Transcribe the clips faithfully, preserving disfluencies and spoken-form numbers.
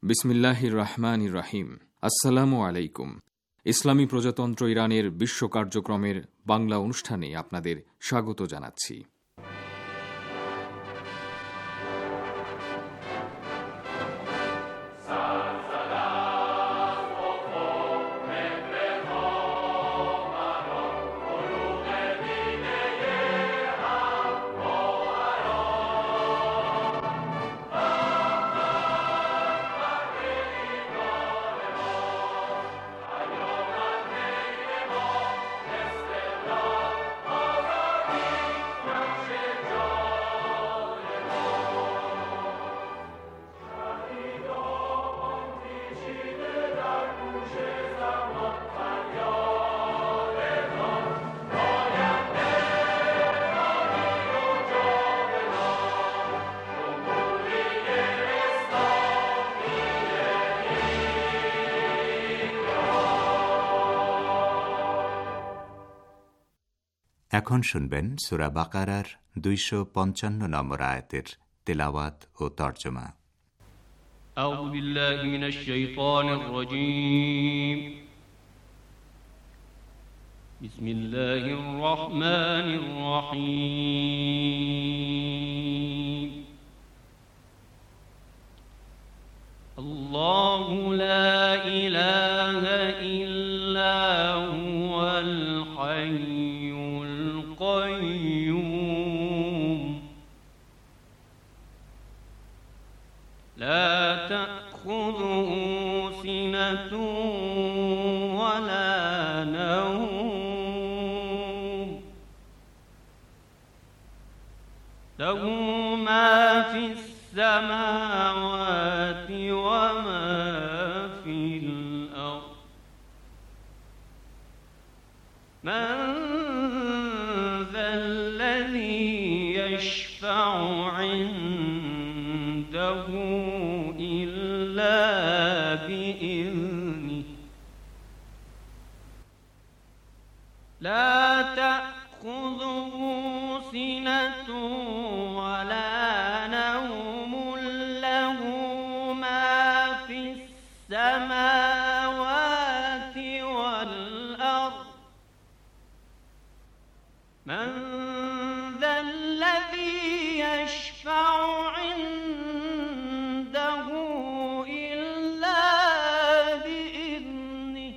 বিসমিল্লাহির রহমানির রহিম। আসসালামু আলাইকুম। ইসলামী প্রজাতন্ত্র ইরানের বিশ্ব কার্যক্রমের বাংলা অনুষ্ঠানে আপনাদের স্বাগত জানাচ্ছি। এখন শুনবেন সূরা বাকারার দুইশো পঞ্চান্ন নম্বর আয়াতের তেলাওয়াত ও তর্জমা। আউযু বিল্লাহি মিনাশ শাইতানির রাজীম। বিসমিল্লাহির রহমানির রহিম। আল্লাহু লা ইলাহা ইল্লা হুয়াল হাইয়ুল القيوم لا تأخذه سنة ولا نوم له ما في السماوات وما في الأرض من يشفع عنده إلا بإذنه لا تأخذه سنة ولا نوم له ما في السماوات والأرض من يشفع عنده إلا بإذنه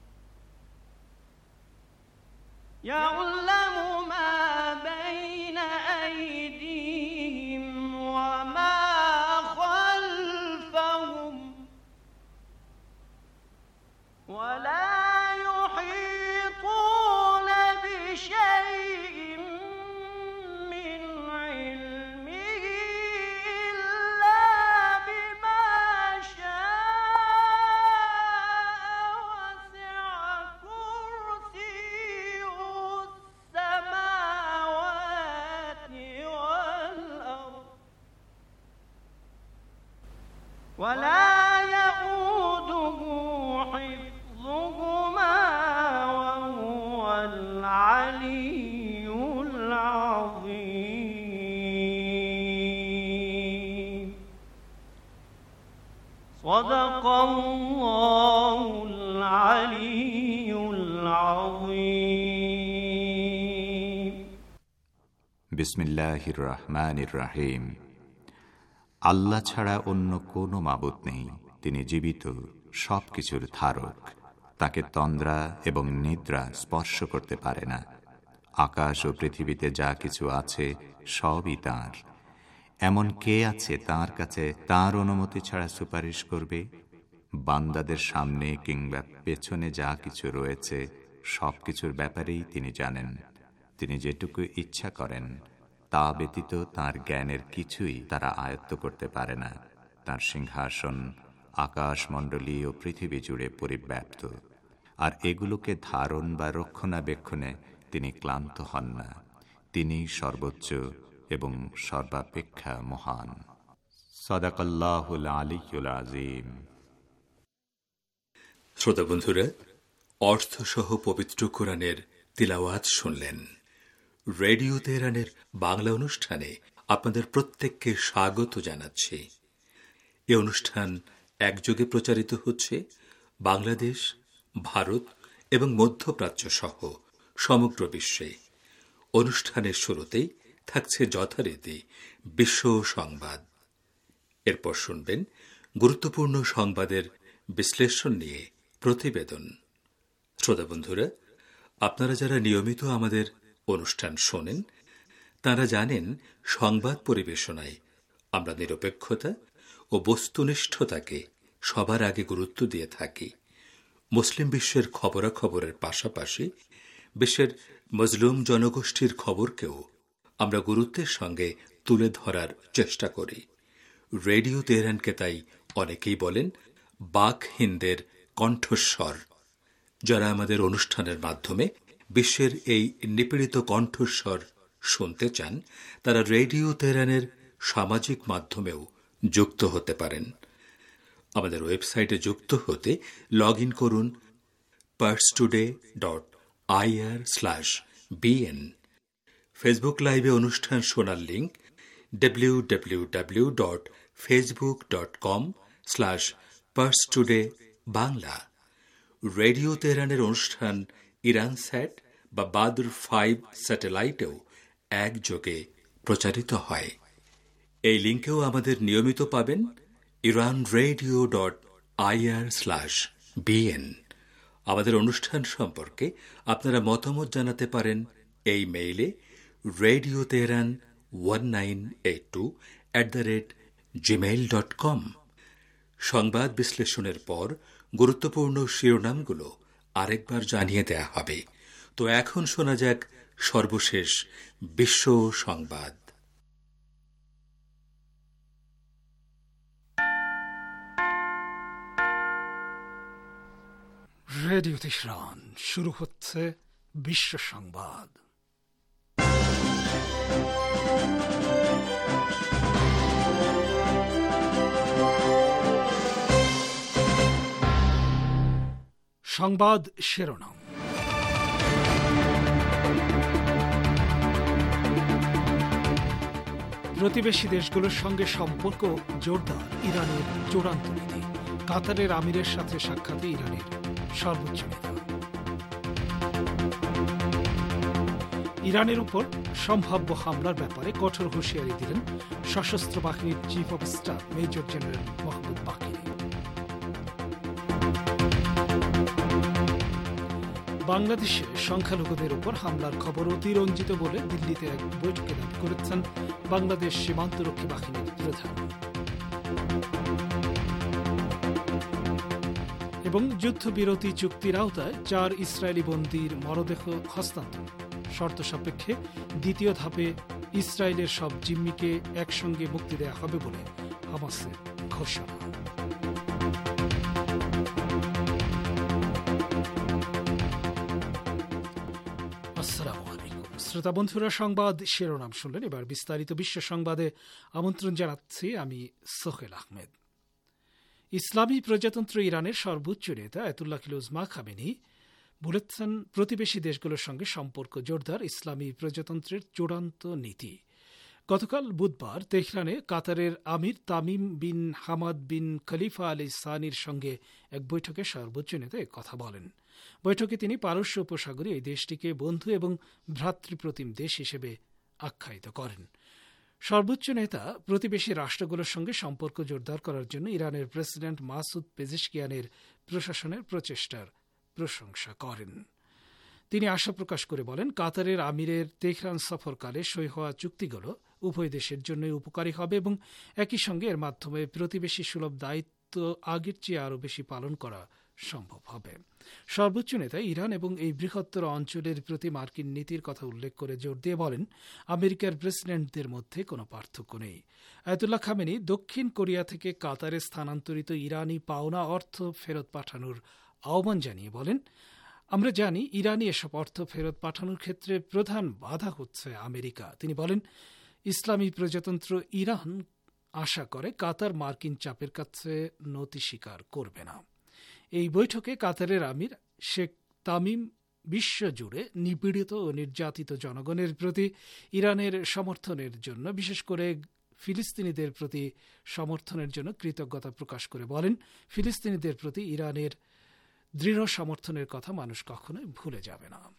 يعلم ما بين أيديهم وما خلفهم ولا يحيطون بشيء ولا يؤوده حفظهما وهو العلي العظيم صدق الله العلي العظيم بسم الله الرحمن الرحيم। আল্লাহ ছাড়া অন্য কোনো মাবুদ নেই। তিনি জীবিত, সব কিছুর ধারক। তাকে তন্দ্রা এবং নিদ্রা স্পর্শ করতে পারে না। আকাশ ও পৃথিবীতে যা কিছু আছে সবই তাঁর। এমন কে আছে তাঁর কাছে তাঁর অনুমতি ছাড়া সুপারিশ করবে? বান্দাদের সামনে কিংবা পেছনে যা কিছু রয়েছে সব কিছুর ব্যাপারেই তিনি জানেন। তিনি যেটুকু ইচ্ছা করেন তা ব্যতীত তাঁর জ্ঞানের কিছুই তারা আয়ত্ত করতে পারে না। তাঁর সিংহাসন আকাশমণ্ডলী ও পৃথিবী জুড়ে পরিব্যাপ্ত, আর এগুলোকে ধারণ বা রক্ষণাবেক্ষণে তিনি ক্লান্ত হন না। তিনি সর্বোচ্চ এবং সর্বাপেক্ষা মহান। সাদাকাল্লাহুল আলিয়্যুল আযীম। শ্রোতা বন্ধুরা, অর্থসহ পবিত্র কোরআনের তিলাওয়াত শুনলেন। রেডিও তেহরানের বাংলা অনুষ্ঠানে আপনাদের প্রত্যেককে স্বাগত জানাচ্ছি। এই অনুষ্ঠান একযোগে প্রচারিত হচ্ছে বাংলাদেশ, ভারত এবং মধ্যপ্রাচ্য সহ সমগ্র বিশ্বে। অনুষ্ঠানের শুরুতেই থাকছে যথারীতি বিশ্ব সংবাদ। এরপর শুনবেন গুরুত্বপূর্ণ সংবাদের বিশ্লেষণ নিয়ে প্রতিবেদন। শ্রোতা বন্ধুরা, আপনারা যারা নিয়মিত আমাদের অনুষ্ঠান শোনেন তারা জানেন সংবাদ পরিবেশনায় আমরা নিরপেক্ষতা ও বস্তুনিষ্ঠতাকে সবার আগে গুরুত্ব দিয়ে থাকি। মুসলিম বিশ্বের খবরাখবরের পাশাপাশি বিশ্বের মজলুম জনগোষ্ঠীর খবরকেও আমরা গুরুত্বের সঙ্গে তুলে ধরার চেষ্টা করি। রেডিও তেহরানকে তাই অনেকেই বলেন বাক হিন্দের কণ্ঠস্বর। যারা আমাদের অনুষ্ঠানের মাধ্যমে বিশ্বের এই নিপীড়িত কণ্ঠস্বর শুনতে চান তারা রেডিও তেহরানের সামাজিক মাধ্যমেও যুক্ত হতে পারেন। আমাদের ওয়েবসাইটে যুক্ত হতে লগ ইন করুন Pars Today dot IR slash BN. Facebook লাইভে অনুষ্ঠান শোনার link W W W dot Facebook dot com slash Pars Today Bangla. Radio তেহরানের অনুষ্ঠান ইরান স্যাট বা বাদর ফাইভ স্যাটেলাইটেও একযোগে প্রচারিত হয়। এই লিঙ্কেও আমাদের নিয়মিত পাবেন Iran radio dot IR slash BN. আমাদের অনুষ্ঠান সম্পর্কে আপনারা মতামত জানাতে পারেন এই মেইলে radio Tehran one nine eight two at the rate Gmail dot com. সংবাদ বিশ্লেষণের পর গুরুত্বপূর্ণ শিরোনামগুলো আরেকবার জানিয়ে দেয়া হবে। তো এখন শোনা যাক সর্বশেষ বিশ্ব সংবাদ। রেডিও তেহরান, শুরু হচ্ছে বিশ্ব সংবাদ। সংবাদ শিরোনাম। প্রতিবেশী দেশগুলোর সঙ্গে সম্পর্ক জোরদার ইরানের চূড়ান্ত নীতি। কাতারের আমিরের সাথে সাক্ষাতে ইরানের সর্বোচ্চ নেতা। ইরানের উপর সম্ভাব্য হামলার ব্যাপারে কঠোর হুঁশিয়ারি দিলেন সশস্ত্র বাহিনীর chief of staff major general Mohammad Baqir. বাংলাদেশে সংখ্যালঘুদের উপর হামলার খবর অতিরঞ্জিত বলে দিল্লিতে এক বৈঠকে দাবি করেছেন বাংলাদেশ সীমান্তরক্ষী বাহিনীর প্রধান। এবং যুদ্ধবিরতি চুক্তির আওতায় চার ইসরায়েলি বন্দীর মরদেহ হস্তান্তর শর্ত সাপেক্ষে দ্বিতীয় ধাপে ইসরায়েলের সব জিম্মিকে একসঙ্গে মুক্তি দেওয়া হবে বলে হামাসের ঘোষণা। আসসালামু আলাইকুম শ্রোতা বন্ধুরা, সংবাদ শিরোনাম শুনলেন। এবার বিস্তারিত বিশ্ব সংবাদে আমন্ত্রণ জানাচ্ছি আমি সোহেল আহমেদ। ইসলামী প্রজাতন্ত্র ইরানের সর্বোচ্চ নেতা আয়াতুল্লাহ উজমা খামেনি বলেছেন প্রতিবেশী দেশগুলোর সঙ্গে সম্পর্ক জোরদার ইসলামী প্রজাতন্ত্রের চূড়ান্ত নীতি। গতকাল বুধবার তেহরানে কাতারের আমির তামিম বিন হামাদ বিন খলিফা আল সানির সঙ্গে এক বৈঠকে সর্বোচ্চ নেতা কথা বলেন। বৈঠকে তিনি পারস্য উপসাগরে এই দেশটিকে বন্ধু এবং ভ্রাতৃপ্রতিম দেশ হিসেবে আখ্যায়িত করেন। সর্বোচ্চ নেতা প্রতিবেশী রাষ্ট্রগুলোর সঙ্গে সম্পর্ক জোরদার করার জন্য ইরানের প্রেসিডেন্ট মাসুদ পেজেশকিয়ানের প্রশাসনের প্রচেষ্টার প্রশংসা করেন। তিনি আশা প্রকাশ করে বলেন, কাতারের আমিরের তেহরান সফরকালে সই হওয়া চুক্তিগুলো উভয় দেশের জন্যই উপকারী হবে এবং একই সঙ্গে এর মাধ্যমে প্রতিবেশী সুলভ দায়িত্ব আগের চেয়ে আরও বেশি পালন করা সম্ভব হবে। সর্বোচ্চ নেতা ইরান এবং এই বৃহত্তর অঞ্চলের প্রতি মার্কিন নীতির কথা উল্লেখ করে জোর দিয়ে বলেন, আমেরিকার প্রেসিডেন্টদের মধ্যে কোনো পার্থক্য নেই। আয়াতুল্লাহ খামেনি দক্ষিণ কোরিয়া থেকে কাতারে স্থানান্তরিত ইরানি পাওনা অর্থ ফেরত পাঠানোর আহ্বান জানিয়ে বলেন, আমরা জানি ইরানি এসব অর্থ ফেরত পাঠানোর ক্ষেত্রে প্রধান বাধা হচ্ছে আমেরিকা। তিনি বলেন, ইসলামী প্রজাতন্ত্র ইরান আশা করে কাতার মার্কিন চাপের কাছে নতি স্বীকার করবে না। এই বৈঠকে কাতারের আমির শেখ তামিম বিশ্বজুড়ে নিপীড়িত ও নির্যাতিত জনগণের প্রতি ইরানের সমর্থনের জন্য বিশেষ করে ফিলিস্তিনিদের প্রতি সমর্থনের জন্য কৃতজ্ঞতা প্রকাশ করে বলেন, ফিলিস্তিনিদের প্রতি ইরানের দৃঢ় সমর্থনের কথা মানুষ কখনোই ভুলে যাবে না।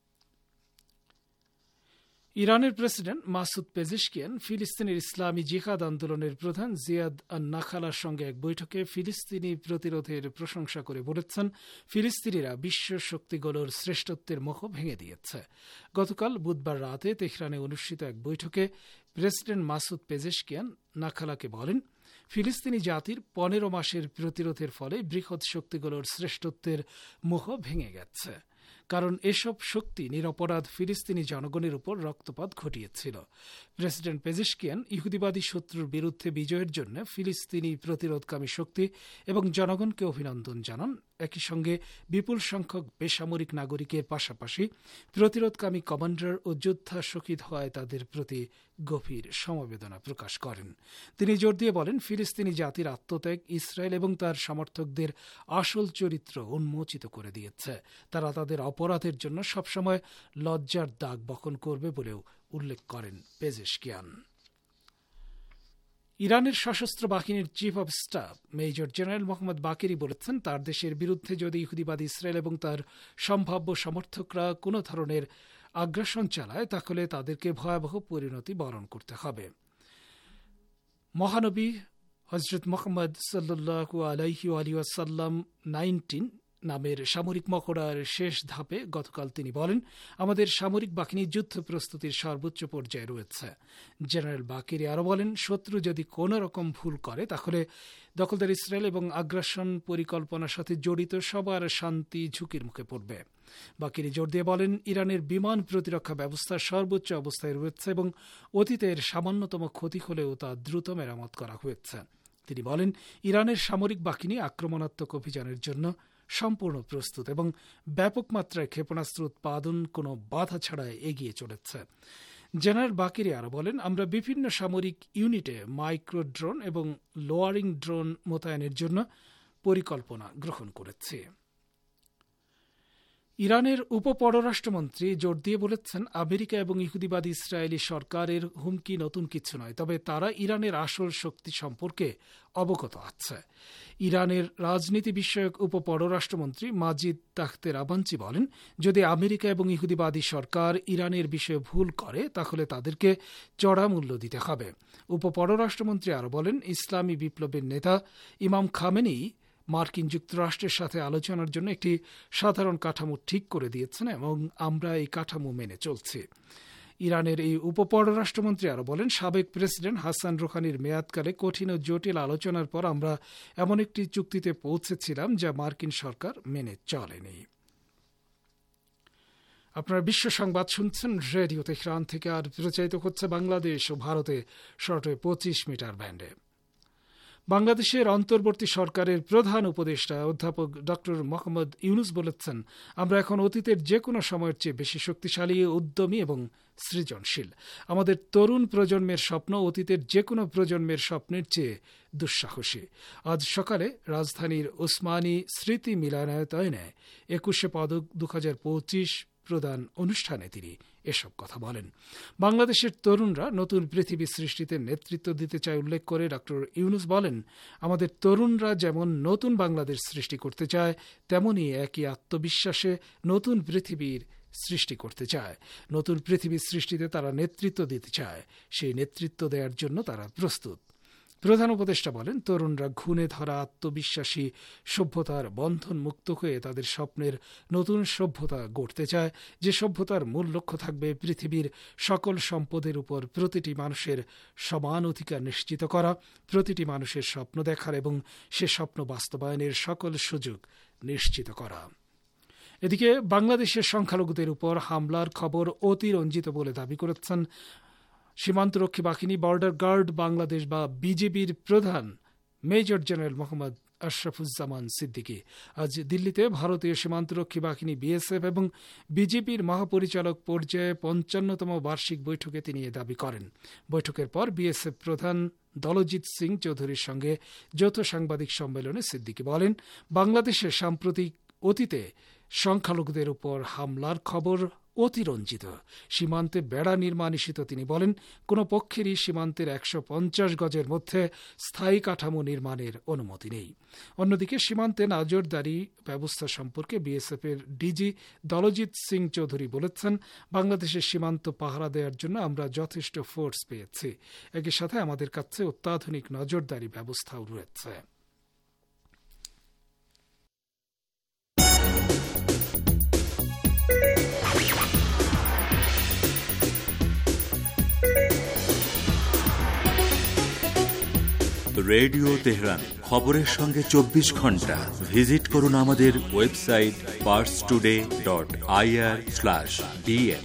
ইরানের প্রেসিডেন্ট মাসুদ পেজেশকিয়ান ফিলিস্তিনের ইসলামী জিহাদ আন্দোলনের প্রধান জিয়াদ আন নাখালার সঙ্গে এক বৈঠকে ফিলিস্তিনি প্রতিরোধের প্রশংসা করে বলেছেন, ফিলিস্তিনিরা বিশ্ব শক্তিগুলোর শ্রেষ্ঠত্বের মোহ ভেঙে দিয়েছে। গতকাল বুধবার রাতে তেহরানে অনুষ্ঠিত এক বৈঠকে প্রেসিডেন্ট মাসুদ পেজেশকিয়ান নাখালাকে বলেন, ফিলিস্তিনি জাতির পনেরো মাসের প্রতিরোধের ফলে বৃহৎ শক্তিগুলোর শ্রেষ্ঠত্বের মোহ ভেঙে গেছে, কারণ এসব শক্তি নিরপরাধ ফিলিস্তিনি জনগণের উপর রক্তপাত ঘটিয়েছিল। প্রেসিডেন্ট পেজেশকিয়ান ইহুদিবাদী শত্রুর বিরুদ্ধে বিজয়ের জন্য ফিলিস্তিনি প্রতিরোধকামী শক্তি এবং জনগণকে অভিনন্দন জানান। একই সঙ্গে বিপুল সংখ্যক বেসামরিক নাগরিকের পাশাপাশি প্রতিরোধকামী কমান্ডার ও যোদ্ধা শহীদ হওয়ায় তাদের প্রতি গভীর সমবেদনা প্রকাশ করেন। তিনি জোর দিয়ে বলেন, ফিলিস্তিনি জাতির আত্মত্যাগ ইসরায়েল এবং তার সমর্থকদের আসল চরিত্র উন্মোচিত করে দিয়েছে। তারা তাদের অপরাধের জন্য সবসময় লজ্জার দাগ বহন করবে বলেও উল্লেখ করেন পেজেশকিয়ান। ইরানের সশস্ত্র বাহিনীর chief of staff major general Mohammad Bagheri বলেছেন, তার দেশের বিরুদ্ধে যদি ইহুদিবাদী ইসরায়েল এবং তার সম্ভাব্য সমর্থকরা কোনো ধরনের আগ্রাসন চালায়, তাহলে তাদেরকে ভয়াবহ পরিণতি বরণ করতে হবে। মহানবী হজরত মোহাম্মদ সাল্লাল্লাহু আলাইহি ওয়াসাল্লাম নাইনটিন নামের সামরিক মহড়ার শেষ ধাপে গতকাল তিনি বলেন, আমাদের সামরিক বাহিনী যুদ্ধ প্রস্তুতির সর্বোচ্চ পর্যায়ে রয়েছে। জেনারেল বাকেরি আরও বলেন, শত্রু যদি কোনো রকম ভুল করে তাহলে দখলদার ইসরায়েল এবং আগ্রাসন পরিকল্পনার সাথে জড়িত সবার শান্তি ঝুঁকির মুখে পড়বে। বাকেরি জোর দিয়ে বলেন, ইরানের বিমান প্রতিরক্ষা ব্যবস্থা সর্বোচ্চ অবস্থায় রয়েছে এবং অতীতের সামান্যতম ক্ষতি হলেও তা দ্রুত মেরামত করা হয়েছে। তিনি বলেন, ইরানের সামরিক বাহিনী আক্রমণাত্মক অভিযানের জন্য সম্পূর্ণ প্রস্তুত এবং ব্যাপক মাত্রায় ক্ষেপণাস্ত্র উৎপাদন কোনো বাধা ছাড়াই এগিয়ে চলেছে। জেনারেল বাকেরি আরও বলেন, আমরা বিভিন্ন সামরিক ইউনিটে মাইক্রো ড্রোন এবং লোয়ারিং ড্রোন মোতায়েনের জন্য পরিকল্পনা গ্রহণ করেছি। ইরানের উপপররাষ্ট্রমন্ত্রী জোর দিয়ে বলেছেন, আমেরিকা এবং ইহুদিবাদী ইসরায়েলি সরকারের হুমকি নতুন কিছু নয়, তবে তারা ইরানের আসল শক্তি সম্পর্কে অবগত আছে। ইরানের রাজনীতি বিষয়ক উপপররাষ্ট্রমন্ত্রী মাজিদ তাখতে রাবাঞ্চি বলেন, যদি আমেরিকা এবং ইহুদিবাদী সরকার ইরানের বিষয়ে ভুল করে তাহলে তাদেরকে চড়া মূল্য দিতে হবে। উপপররাষ্ট্রমন্ত্রী আরও বলেন, ইসলামী বিপ্লবের নেতা ইমাম খামেনি মার্কিন যুক্তরাষ্ট্রের সাথে আলোচনার জন্য একটি সাধারণ কাঠামো ঠিক করে দিয়েছেন এবং আমরা এই কাঠামো মেনে চলছি। ইরানের এই উপপররাষ্ট্রমন্ত্রী আরও বলেন, সাবেক প্রেসিডেন্ট হাসান রুহানির মেয়াদকালে কঠিন ও জটিল আলোচনার পর আমরা এমন একটি চুক্তিতে পৌঁছেছিলাম যা মার্কিন সরকার মেনে চলেনি। আপনারা বিশ্ব সংবাদ শুনছেন রেডিও তেহরান থেকে, আর প্রচারিত হচ্ছে বাংলাদেশ ও ভারতে শর্টওয়েভ পঁচিশ মিটার ব্যান্ডে। বাংলাদেশের অন্তর্বর্তী সরকারের প্রধান উপদেষ্টা অধ্যাপক ড মোহাম্মদ ইউনুস বলেছেন, আমরা এখন অতীতের যে কোনো সময়ের চেয়ে বেশি শক্তিশালী, উদ্যমী এবং সৃজনশীল। আমাদের তরুণ প্রজন্মের স্বপ্ন অতীতের যে কোনো প্রজন্মের স্বপ্নের চেয়ে দুঃসাহসী। আজ সকালে রাজধানীর ওসমানী স্মৃতি মিলনায়তনে একুশে পদক দু হাজার পঁচিশ প্রদান অনুষ্ঠানে তিনি এসব কথা বলেন। বাংলাদেশের তরুণরা নতুন পৃথিবী সৃষ্টিতে নেতৃত্ব দিতে চায় উল্লেখ করে ড ইউনুস বলেন, আমাদের তরুণরা যেমন নতুন বাংলাদেশ সৃষ্টি করতে চায়, তেমনি একই আত্মবিশ্বাসে নতুন পৃথিবীর সৃষ্টি করতে চায়। নতুন পৃথিবীর সৃষ্টিতে তারা নেতৃত্ব দিতে চায়, সেই নেতৃত্ব দেওয়ার জন্য তারা প্রস্তুত। প্রধান উপদেষ্টা বলেন, তরুণরা ঘুণে ধরা আত্মবিশ্বাসী সভ্যতার বন্ধন মুক্ত হয়ে তাদের স্বপ্নের নতুন সভ্যতা গড়তে চায়, যে সভ্যতার মূল লক্ষ্য থাকবে পৃথিবীর সকল সম্পদের উপর প্রতিটি মানুষের সমান অধিকার নিশ্চিত করা, প্রতিটি মানুষের স্বপ্ন দেখার এবং সে স্বপ্ন বাস্তবায়নের সকল সুযোগ নিশ্চিত করা। এদিকে বাংলাদেশের সংখ্যালঘুদের উপর হামলার খবর অতিরঞ্জিত বলে দাবি করেছেন সীমান্তরক্ষী বাহিনী বর্ডার গার্ড বাংলাদেশ বা বিজিবির প্রধান মেজর জেনারেল মোহাম্মদ আশরাফুজ্জামান সিদ্দিকী। আজ দিল্লিতে ভারতীয় সীমান্তরক্ষী বাহিনী বিএসএফ এবং বিজিবির মহাপরিচালক পর্যায়ে পঞ্চান্নতম বার্ষিক বৈঠকে তিনি এ দাবি করেন। বৈঠকের পর বিএসএফ প্রধান দলজিৎ সিং চৌধুরীর সঙ্গে যৌথ সাংবাদিক সম্মেলনে সিদ্দিকী বলেন, বাংলাদেশের সাম্প্রতিক অতীতে সংখ্যালঘুদের উপর হামলার খবর অতিরঞ্জিত। সীমান্তে বেড়া নির্মাণ নিষিদ্ধ। তিনি বলেন, কোনো পক্ষেরই সীমান্তের একশো পঞ্চাশ গজের মধ্যে স্থায়ী কাঠামো নির্মাণের অনুমতি নেই। অন্যদিকে সীমান্তে নজরদারি ব্যবস্থা সম্পর্কে বিএসএফ এর ডিজি দলজিৎ সিং চৌধুরী বলেছেন, বাংলাদেশের সীমান্ত পাহারা দেওয়ার জন্য আমরা যথেষ্ট ফোর্স পেয়েছি। একই সাথে আমাদের কাছে অত্যাধুনিক নজরদারি ব্যবস্থাও রয়েছে। রেডিও তেহরান, খবরের সঙ্গে চব্বিশ ঘন্টা। ভিজিট করুন আমাদের website Pars Today dot IR slash DN.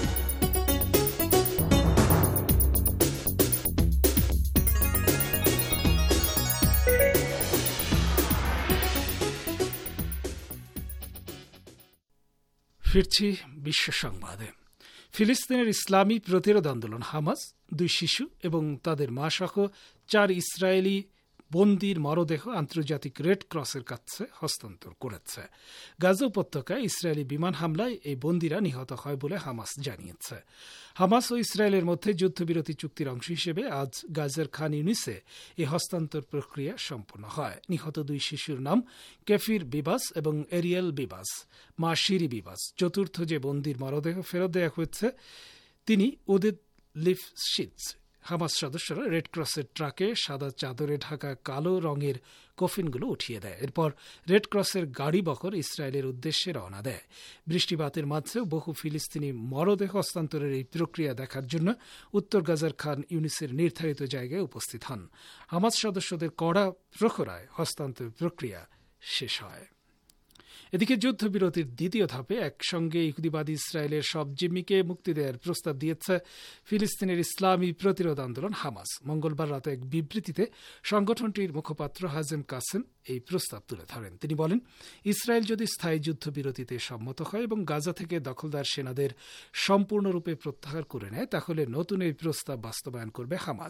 ফিরছি বিশ্ব সংবাদে। ফিলিস্তিনের ইসলামী প্রতিরোধ আন্দোলন হামাস দুই শিশু এবং তাদের মা সহ চার ইসরায়েলি বন্দির মরদেহ আন্তর্জাতিক রেড ক্রসের কাছে হস্তান্তর করেছে। গাজা উপত্যকায় ইসরায়েলি বিমান হামলায় এই বন্দিরা নিহত হয় বলে হামাস জানিয়েছে। হামাস ও ইসরায়েলের মধ্যে যুদ্ধবিরতি চুক্তির অংশ হিসেবে আজ গাজার খান ইউনিসে এই হস্তান্তর প্রক্রিয়া সম্পন্ন হয়। নিহত দুই শিশুর নাম কেফির বিবাস এবং এরিয়েল বিবাস, মা শিরি বিবাস। চতুর্থ যে বন্দির মরদেহ ফেরত দেওয়া হয়েছে তিনি ওদেদ লিফশিটস। হামাস সদস্যরা রেড ক্রসের ট্রাকে সাদা চাদরে ঢাকা কালো রঙের কফিনগুলো উঠিয়ে দেয়। এরপর রেড ক্রসের গাড়ি বহর ইসরায়েলের উদ্দেশ্যে রওনা দেয়। বৃষ্টিপাতের মাঝেও বহু ফিলিস্তিনি মরদেহ হস্তান্তরের এই প্রক্রিয়া দেখার জন্য উত্তর গাজার খান ইউনিসের নির্ধারিত জায়গায় উপস্থিত হন। হামাস সদস্যদের কড়া প্রহরায় হস্তান্তর প্রক্রিয়া শেষ হয়। এদিকে যুদ্ধবিরতির দ্বিতীয় ধাপে একসঙ্গে ইহুদিবাদী ইসরায়েলের সব জিম্মিকে মুক্তি দেওয়ার প্রস্তাব দিয়েছে ফিলিস্তিনের ইসলামী প্রতিরোধ আন্দোলন হামাস। মঙ্গলবার রাতে এক বিবৃতিতে সংগঠনটির মুখপাত্র হাজেম কাসেম এই প্রস্তাব তুলে ধরেন। তিনি বলেন, ইসরায়েল যদি স্থায়ী যুদ্ধবিরতিতে সম্মত হয় এবং গাজা থেকে দখলদার সেনাদের সম্পূর্ণরূপে প্রত্যাহার করে নেয়, তাহলে নতুন এই প্রস্তাব বাস্তবায়ন করবে হামাস।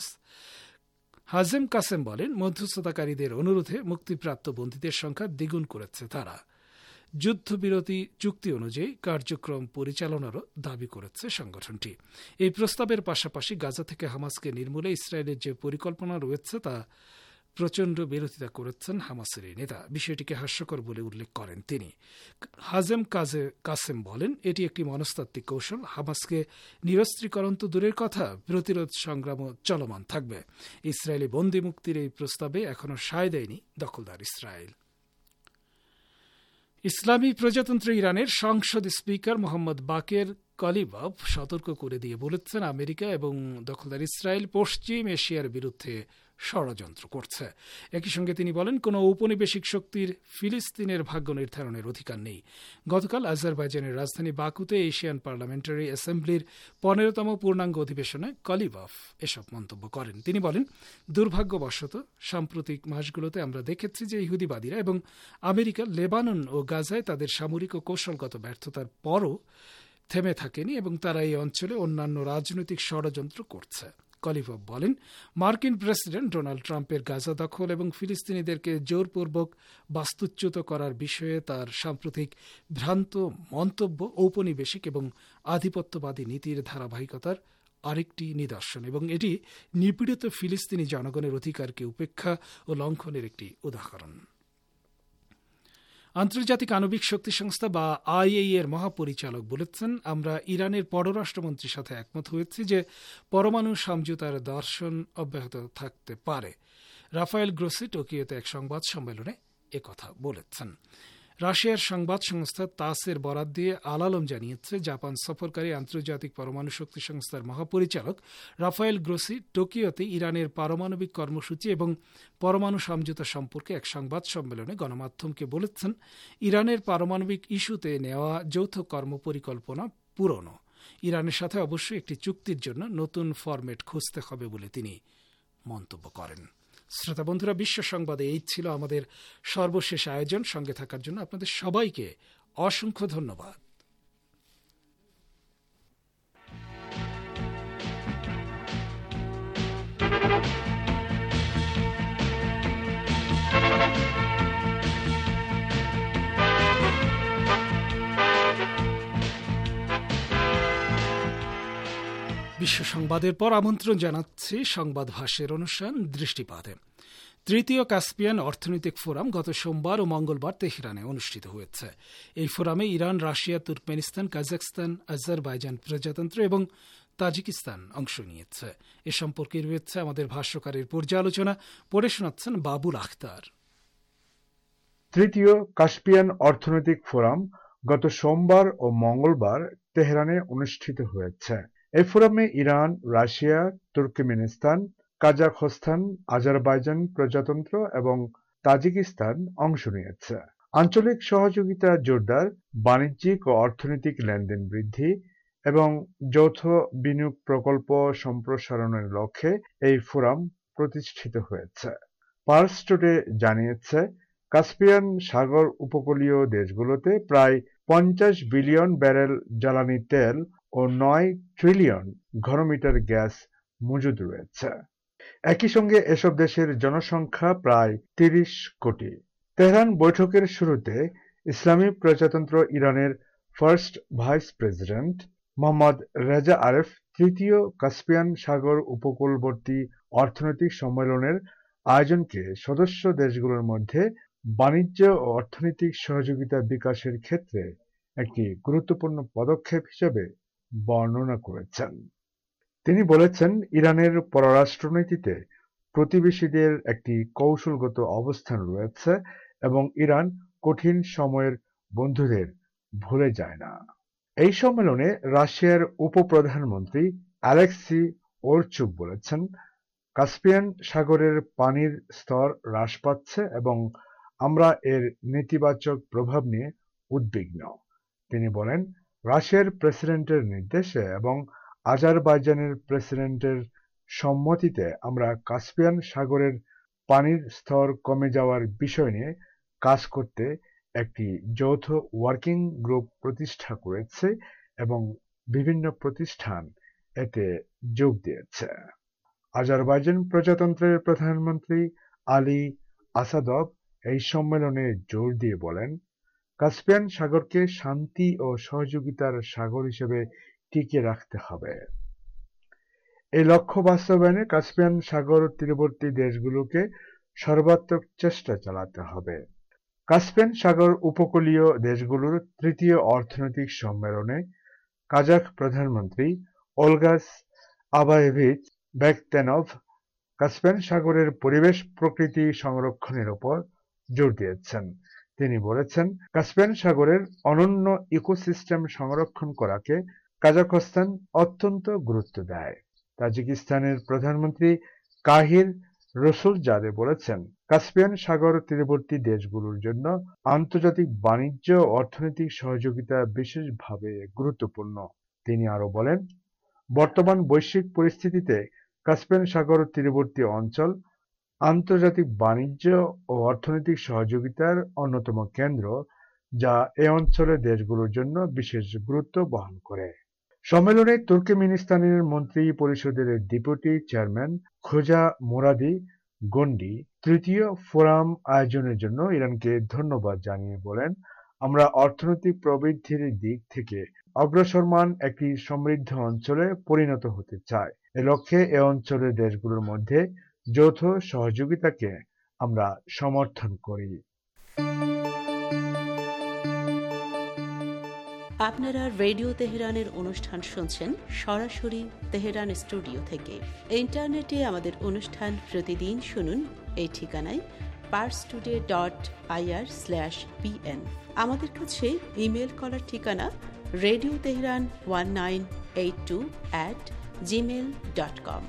হাজেম কাসেম বলেন, মধ্যস্থতাকারীদের অনুরোধে মুক্তিপ্রাপ্ত বন্দীদের সংখ্যা দ্বিগুণ করেছে তারা। যুদ্ধবিরতি চুক্তি অনুযায়ী কার্যক্রম পরিচালনারও দাবি করেছে সংগঠনটি। এই প্রস্তাবের পাশাপাশি গাজা থেকে হামাসকে নির্মূলে ইসরায়েলের যে পরিকল্পনা রয়েছে তা প্রচণ্ড বিরোধিতা করেছেন হামাসের এই নেতা। বিষয়টিকে হাস্যকর বলে উল্লেখ করেন তিনি। হাজেম কাজে কাসেম বলেন, এটি একটি মনস্তাত্ত্বিক কৌশল। হামাসকে নিরস্ত্রীকরণ তো দূরের কথা, প্রতিরোধ সংগ্রামও চলমান থাকবে। ইসরায়েলি বন্দী মুক্তির এই প্রস্তাবে এখনও সায় দেয়নি দখলদার ইসরায়েল। ইসলামী প্রজাতন্ত্র ইরানের সংসদ স্পিকার মোহাম্মদ বাকের কলিবাফ সতর্ক করে দিয়ে বলেছেন, আমেরিকা এবং দখলদার ইসরায়েল পশ্চিম এশিয়ার বিরুদ্ধে ষড়যন্ত্র করছে। একই সঙ্গে তিনি বলেন, কোনো ঔপনিবেশিক শক্তির ফিলিস্তিনের ভাগ্য নির্ধারণের অধিকার নেই। গতকাল আজারবাইজানের রাজধানী বাকুতে এশিয়ান পার্লামেন্টারি অ্যাসেম্বলির পনেরোতম পূর্ণাঙ্গ অধিবেশনে কলিবাফ এসব মন্তব্য করেন। তিনি বলেন, দুর্ভাগ্যবশত সাম্প্রতিক মাসগুলোতে আমরা দেখেছি যে ইহুদিবাদীরা এবং আমেরিকা লেবানন ও গাজায় তাদের সামরিক ও কৌশলগত ব্যর্থতার পরও থেমে থাকেনি এবং তারা এই অঞ্চলে অন্যান্য রাজনৈতিক ষড়যন্ত্র করছে। কলিভভ বলেন, মার্কিন প্রেসিডেন্ট ডোনাল্ড ট্রাম্পের গাজা দখল এবং ফিলিস্তিনিদেরকে জোরপূর্বক বাস্তুচ্যুত করার বিষয়ে তার সাম্প্রতিক ভ্রান্ত মন্তব্য ঔপনিবেশিক এবং আধিপত্যবাদী নীতির ধারাবাহিকতার আরেকটি নিদর্শন এবং এটি নিপীড়িত ফিলিস্তিনি জনগণের অধিকারকে উপেক্ষা ও লঙ্ঘনের একটি উদাহরণ। আন্তর্জাতিক আণবিক শক্তি সংস্থা বা আইএইএ এর মহাপরিচালক বলেছেন, আমরা ইরানের পররাষ্ট্রমন্ত্রীর সাথে একমত হয়েছি যে পরমাণু সমঝোতার দর্শন অব্যাহত থাকতে পারে। রাফায়েল গ্রোসি টোকিওতে এক সংবাদ সম্মেলনে একথা বলেছেন। রাশিয়ার সংবাদ সংস্থা তাসের বরাত দিয়ে আল আলম জানিয়েছে, জাপান সফরকারী আন্তর্জাতিক পরমাণু শক্তি সংস্থার মহাপরিচালক রাফায়েল গ্রোসি টোকিওতে ইরানের পারমাণবিক কর্মসূচি এবং পরমাণু সমঝোতা সম্পর্কে এক সংবাদ সম্মেলনে গণমাধ্যমকে বলেছেন, ইরানের পারমাণবিক ইস্যুতে নেওয়া যৌথ কর্মপরিকল্পনা পুরনো। ইরানের সাথে অবশ্যই একটি চুক্তির জন্য নতুন ফরম্যাট খুঁজতে হবে বলে তিনি মন্তব্য করেন। শ্রোতা বন্ধুরা, বিশ্ব সংবাদে এই ছিল আমাদের সর্বশেষ আয়োজন। সঙ্গে থাকার জন্য আপনাদের সবাইকে অসংখ্য ধন্যবাদ। বিশ্ব সংবাদের পর আমন্ত্রণ জানাচ্ছি সংবাদ ভাষ্যের অনুষ্ঠান দৃষ্টিপাতে। তৃতীয় কাস্পিয়ান অর্থনৈতিক ফোরাম গত সোমবার ও মঙ্গলবার তেহরানে অনুষ্ঠিত হয়েছে। এই ফোরামে Iran, Russia, Turkmenistan, Kazakhstan, Azerbaijan প্রজাতন্ত্র এবং তাজিকিস্তান অংশ নিয়েছে। এ সম্পর্কে রয়েছে আমাদের ভাষ্যকারের পর্যালোচনা, পড়ে শোনাচ্ছেন বাবুল আখতার। তৃতীয় কাস্পিয়ান অর্থনৈতিক ফোরাম গত সোমবার ও মঙ্গলবার তেহরানে অনুষ্ঠিত হয়েছে। এই ফোরামে Iran, Russia, Turkmenistan, Kazakhstan, Azerbaijan প্রজাতন্ত্র এবং তাজিকিস্তান অংশ নিয়েছে। আঞ্চলিক সহযোগিতা জোরদার, বাণিজ্যিক ও অর্থনৈতিক লেনদেন বৃদ্ধি এবং যৌথ বিনিয়োগ প্রকল্প সম্প্রসারণের লক্ষ্যে এই ফোরাম প্রতিষ্ঠিত হয়েছে। পার্স টুডে জানিয়েছে, কাস্পিয়ান সাগর উপকূলীয় দেশগুলোতে প্রায় পঞ্চাশ বিলিয়ন ব্যারেল জ্বালানি তেল ও নয় ট্রিলিয়ন ঘনমিটার গ্যাস মজুদ রয়েছে। একই সঙ্গে এসব দেশের জনসংখ্যা প্রায় তিরিশ কোটি। তেহরান বৈঠকের শুরুতে ইসলামী প্রজাতন্ত্র ইরানের first vice president Mohammad Reza Aref তৃতীয় কাস্পিয়ান সাগর উপকূলবর্তী অর্থনৈতিক সম্মেলনের আয়োজনকে সদস্য দেশগুলোর মধ্যে বাণিজ্য ও অর্থনৈতিক সহযোগিতা বিকাশের ক্ষেত্রে একটি গুরুত্বপূর্ণ পদক্ষেপ হিসেবে বর্ণনা করেছেন। তিনি বলেছেন, ইরানের পররাষ্ট্রনীতিতে প্রতিবেশীদের একটি কৌশলগত অবস্থান রয়েছে এবং ইরান কঠিন সময়ের বন্ধুদের ভুলে যায় না। এই সম্মেলনে রাশিয়ার উপপ্রধানমন্ত্রী অ্যালেক্সি ওরচুক বলেছেন, কাস্পিয়ান সাগরের পানির স্তর হ্রাস পাচ্ছে এবং আমরা এর নেতিবাচক প্রভাব নিয়ে উদ্বিগ্ন। তিনি বলেন, রাশিয়ার প্রেসিডেন্টের নির্দেশে এবং আজারবাইজানের প্রেসিডেন্টের সম্মতিতে আমরা কাস্পিয়ান সাগরের পানির স্তর কমে যাওয়ার বিষয় নিয়ে কাজ করতে একটি যৌথ ওয়ার্কিং গ্রুপ প্রতিষ্ঠা করেছে এবং বিভিন্ন প্রতিষ্ঠান এতে যোগ দিয়েছে। আজারবাইজান প্রজাতন্ত্রের প্রধানমন্ত্রী আলী আসাদভ এই সম্মেলনে জোর দিয়ে বলেন, কাস্পিয়ান সাগরকে শান্তি ও সহযোগিতার সাগর হিসেবে টিকিয়ে রাখতে হবে। এই লক্ষ্য বাস্তবায়নে কাস্পিয়ান সাগর তীরবর্তী দেশগুলোকে সর্বাত্মক চেষ্টা চালাতে হবে। কাস্পিয়ান সাগর উপকূলীয় দেশগুলোর তৃতীয় অর্থনৈতিক সম্মেলনে কাজাখ প্রধানমন্ত্রী ওলগাস আবায়েভিচ বেকতেনভ কাস্পিয়ান সাগরের পরিবেশ প্রকৃতি সংরক্ষণের উপর জোর দিয়েছেন। তিনি বলেছেন, কাস্পিয়ান সাগরের অনন্য ইকোসিস্টেম সংরক্ষণ করাকে কাজাখস্তান অত্যন্ত গুরুত্ব দেয়। তাজিকিস্তানের প্রধানমন্ত্রী কাহির রসুলজাদে বলেছেন, কাস্পিয়ান সাগর তীরবর্তী দেশগুলোর জন্য আন্তর্জাতিক বাণিজ্য ও অর্থনৈতিক সহযোগিতা বিশেষভাবে গুরুত্বপূর্ণ। তিনি আরো বলেন, বর্তমান বৈশ্বিক পরিস্থিতিতে কাস্পিয়ান সাগর তীরবর্তী অঞ্চল আন্তর্জাতিক বাণিজ্য ও অর্থনৈতিক সহযোগিতার অন্যতম কেন্দ্র, যা এ অঞ্চলের দেশগুলোর জন্য বিশেষ গুরুত্ব বহন করে। সম্মেলনে তুর্কমেনিস্তানের মন্ত্রী পরিষদের ডেপুটি চেয়ারম্যান খোজা মোরাদি গন্ডি তৃতীয় ফোরাম আয়োজনের জন্য ইরানকে ধন্যবাদ জানিয়ে বলেন, আমরা অর্থনৈতিক প্রবৃদ্ধির দিক থেকে অগ্রসরমান একটি সমৃদ্ধ অঞ্চলে পরিণত হতে চাই। এ লক্ষ্যে এ অঞ্চলের দেশগুলোর মধ্যে যৌথ সহযোগিতাকে আমরা সমর্থন করি। আপনারা রেডিও তেহরানের অনুষ্ঠান শুনছেন সরাসরি তেহরান স্টুডিও থেকে। ইন্টারনেটে আমাদের অনুষ্ঠান প্রতিদিন শুনুন এই ঠিকানায় Pars Today dot IR slash BN. আমাদের কাছে ইমেল করার ঠিকানা radio Tehran one nine eight two at Gmail dot com.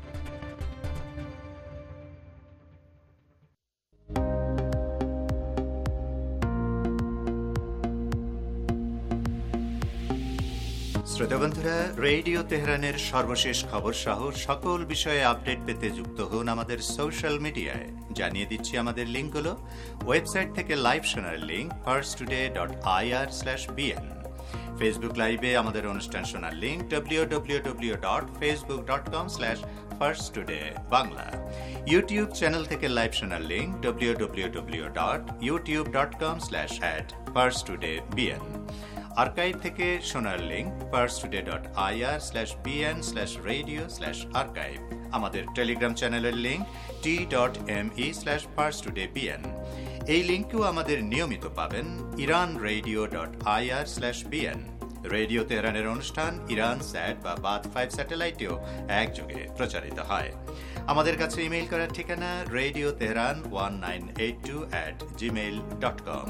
শ্রোতা বন্ধুরা, রেডিও তেহরানের সর্বশেষ খবর সহ সকল বিষয়ে আপডেট পেতে যুক্ত হন আমাদের সোশ্যাল মিডিয়ায়। জানিয়ে দিচ্ছি আমাদের লিঙ্কগুলো। ওয়েবসাইট থেকে লাইভ শোনার link first today dot IR slash BN. Facebook লাইভে আমাদের অনুষ্ঠান শোনার link W W W dot Facebook dot com slash first today Bangla. YouTube channel থেকে লাইভ শোনার link W W W dot YouTube dot com slash at first today BN. Archive থেকে শোনার link Pars Today dot IR slash BN slash radio slash archive. আমাদের Telegram চ্যানেলের link T dot M E slash Pars Today BN. এই লিঙ্কেও আমাদের নিয়মিত পাবেন Iran radio dot IR slash BN. Radio তেহরানের অনুষ্ঠান ইরান স্যাট বা বাদ ফাইভ স্যাটেলাইটেও একযোগে প্রচারিত হয়। আমাদের কাছে ইমেইল করার ঠিকানা radio Tehran one nine eight two at Gmail dot com.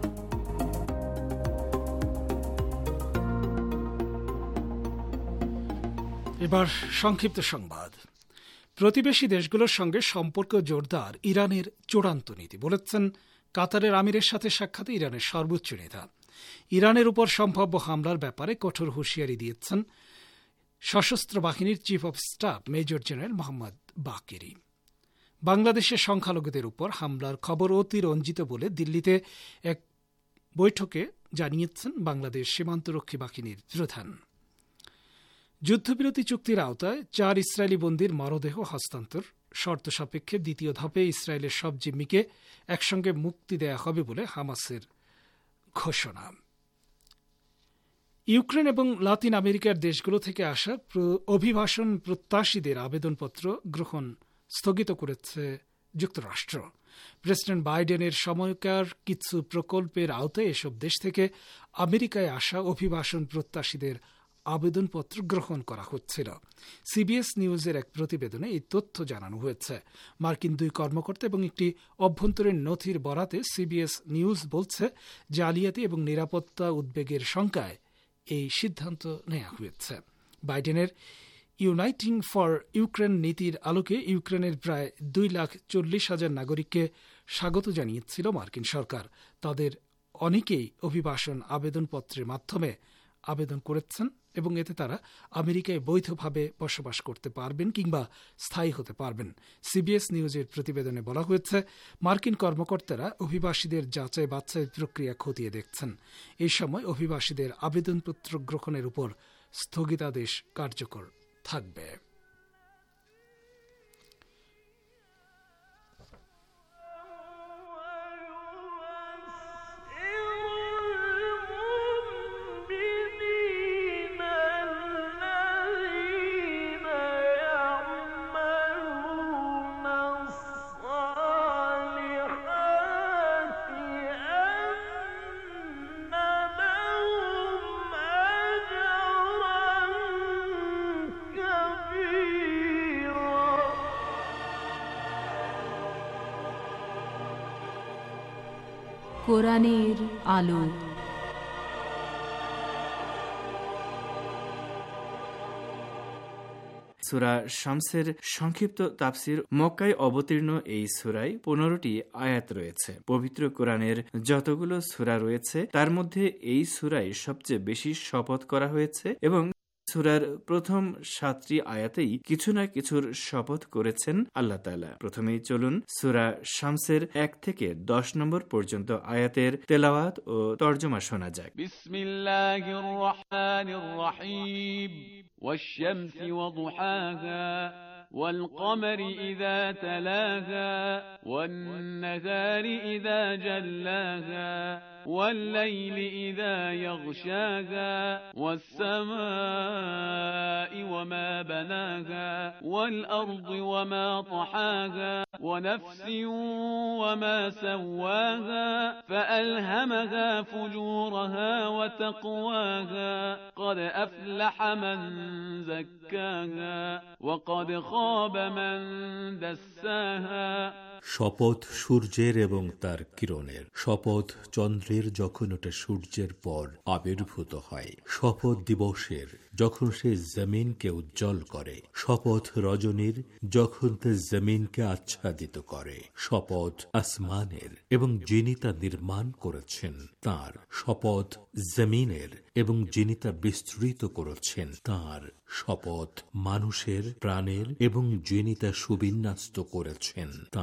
এবার সংক্ষিপ্ত সংবাদ। প্রতিবেশী দেশগুলোর সঙ্গে সম্পর্ক জোরদার ইরানের চূড়ান্ত নীতি, বলেছেন কাতারের আমিরের সাথে সাক্ষাতে ইরানের সর্বোচ্চ নেতা। ইরানের উপর সম্ভাব্য হামলার ব্যাপারে কঠোর হুঁশিয়ারি দিয়েছেন সশস্ত্র বাহিনীর chief of staff major general Mohammad Bagheri. বাংলাদেশের সংখ্যালঘুদের উপর হামলার খবর অতিরঞ্জিত বলে দিল্লিতে এক বৈঠকে জানিয়েছেন বাংলাদেশ সীমান্তরক্ষী বাহিনীর প্রধান। যুদ্ধবিরতি চুক্তির আওতায় চার ইসরায়েলি বন্দীর মরদেহ হস্তান্তর শর্ত সাপেক্ষে দ্বিতীয় ধাপে ইসরায়েলের সব জিম্মিকে একসঙ্গে মুক্তি দেয়া হবে বলে হামাসের ঘোষণা। ইউক্রেন এবং লাতিন আমেরিকার দেশগুলো থেকে আসা অভিবাসন প্রত্যাশীদের আবেদনপত্র গ্রহণ স্থগিত করেছে যুক্তরাষ্ট্র। প্রেসিডেন্ট বাইডেনের সময়কার কিছু প্রকল্পের আওতায় এসব দেশ থেকে আমেরিকায় আসা অভিবাসন প্রত্যাশীদের আবেদনপত্র গ্রহণ করা হচ্ছিল। সিবিএস নিউজের এক প্রতিবেদনে এই তথ্য জানানো হয়েছে। মার্কিন দুই কর্মকর্তা এবং একটি অভ্যন্তরীণ নথির বরাতে সিবিএস নিউজ বলছে, জালিয়াতি এবং নিরাপত্তা উদ্বেগের শঙ্কায় এই সিদ্ধান্ত নেওয়া হয়েছে। বাইডেনের ইউনাইটিং ফর ইউক্রেন নীতির আলোকে ইউক্রেনের প্রায় দুই লাখ চল্লিশ হাজার নাগরিককে স্বাগত জানিয়েছিল মার্কিন সরকার। তাদের অনেকেই অভিবাসন আবেদনপত্রের মাধ্যমে আবেদন করেছেন এবং এতে তারা আমেরিকায় বৈধভাবে বসবাস করতে পারবেন কিংবা স্থায়ী হতে পারবেন। সিবিএস নিউজের প্রতিবেদনে বলা হয়েছে, মার্কিন কর্মকর্তারা অভিবাসীদের যাচাই বাছাই প্রক্রিয়া খতিয়ে দেখছেন। এই সময় অভিবাসীদের আবেদনপত্র গ্রহণের উপর স্থগিতাদেশ কার্যকর থাকবে। কোরআনের আলো। সূরা শামসের সংক্ষিপ্ত তাফসির। মক্কায় অবতীর্ণ এই সূরায় পনেরোটি আয়াত রয়েছে। পবিত্র কোরআনের যতগুলো সূরা রয়েছে তার মধ্যে এই সূরায় সবচেয়ে বেশি শপথ করা হয়েছে এবং সূরার প্রথম সাতটি আয়াতেই কিছু না কিছুর শপথ করেছেন আল্লাহ তাআলা। প্রথমেই চলুন সূরা শামসের এক থেকে দশ নম্বর পর্যন্ত আয়াতের তেলাওয়াত ও তর্জমা শোনা যাক। বিসমিল্লাহির রহমানির রহিম। والشمس وضحاها والقمر إذا تلاها والنهار إذا جلاها والليل إذا يغشاها والسماء وما بناها والأرض وما طحاها ونفس وما سواها فألهمها فجورها وتقواها قد أفلح من زكاها وقد خاب من دساها। শপথ সূর্যের এবং তার কিরণের, শপথ চন্দ্রের যখন ওটা সূর্যের পর আবির্ভূত হয়, শপথ দিবসের যখন সে জমিনকে উজ্জ্বল করে, শপথ রজনীর যখন তা জমিনকে আচ্ছাদিত করে, শপথ আসমানের এবং যিনি তা নির্মাণ করেছেন তার, শপথ জমিনের এবং যিনি তা বিস্তৃত করেছেন তার, শপথ মানুষের প্রাণের এবং যিনি তা সুবিন্যস্ত করেছেন তার।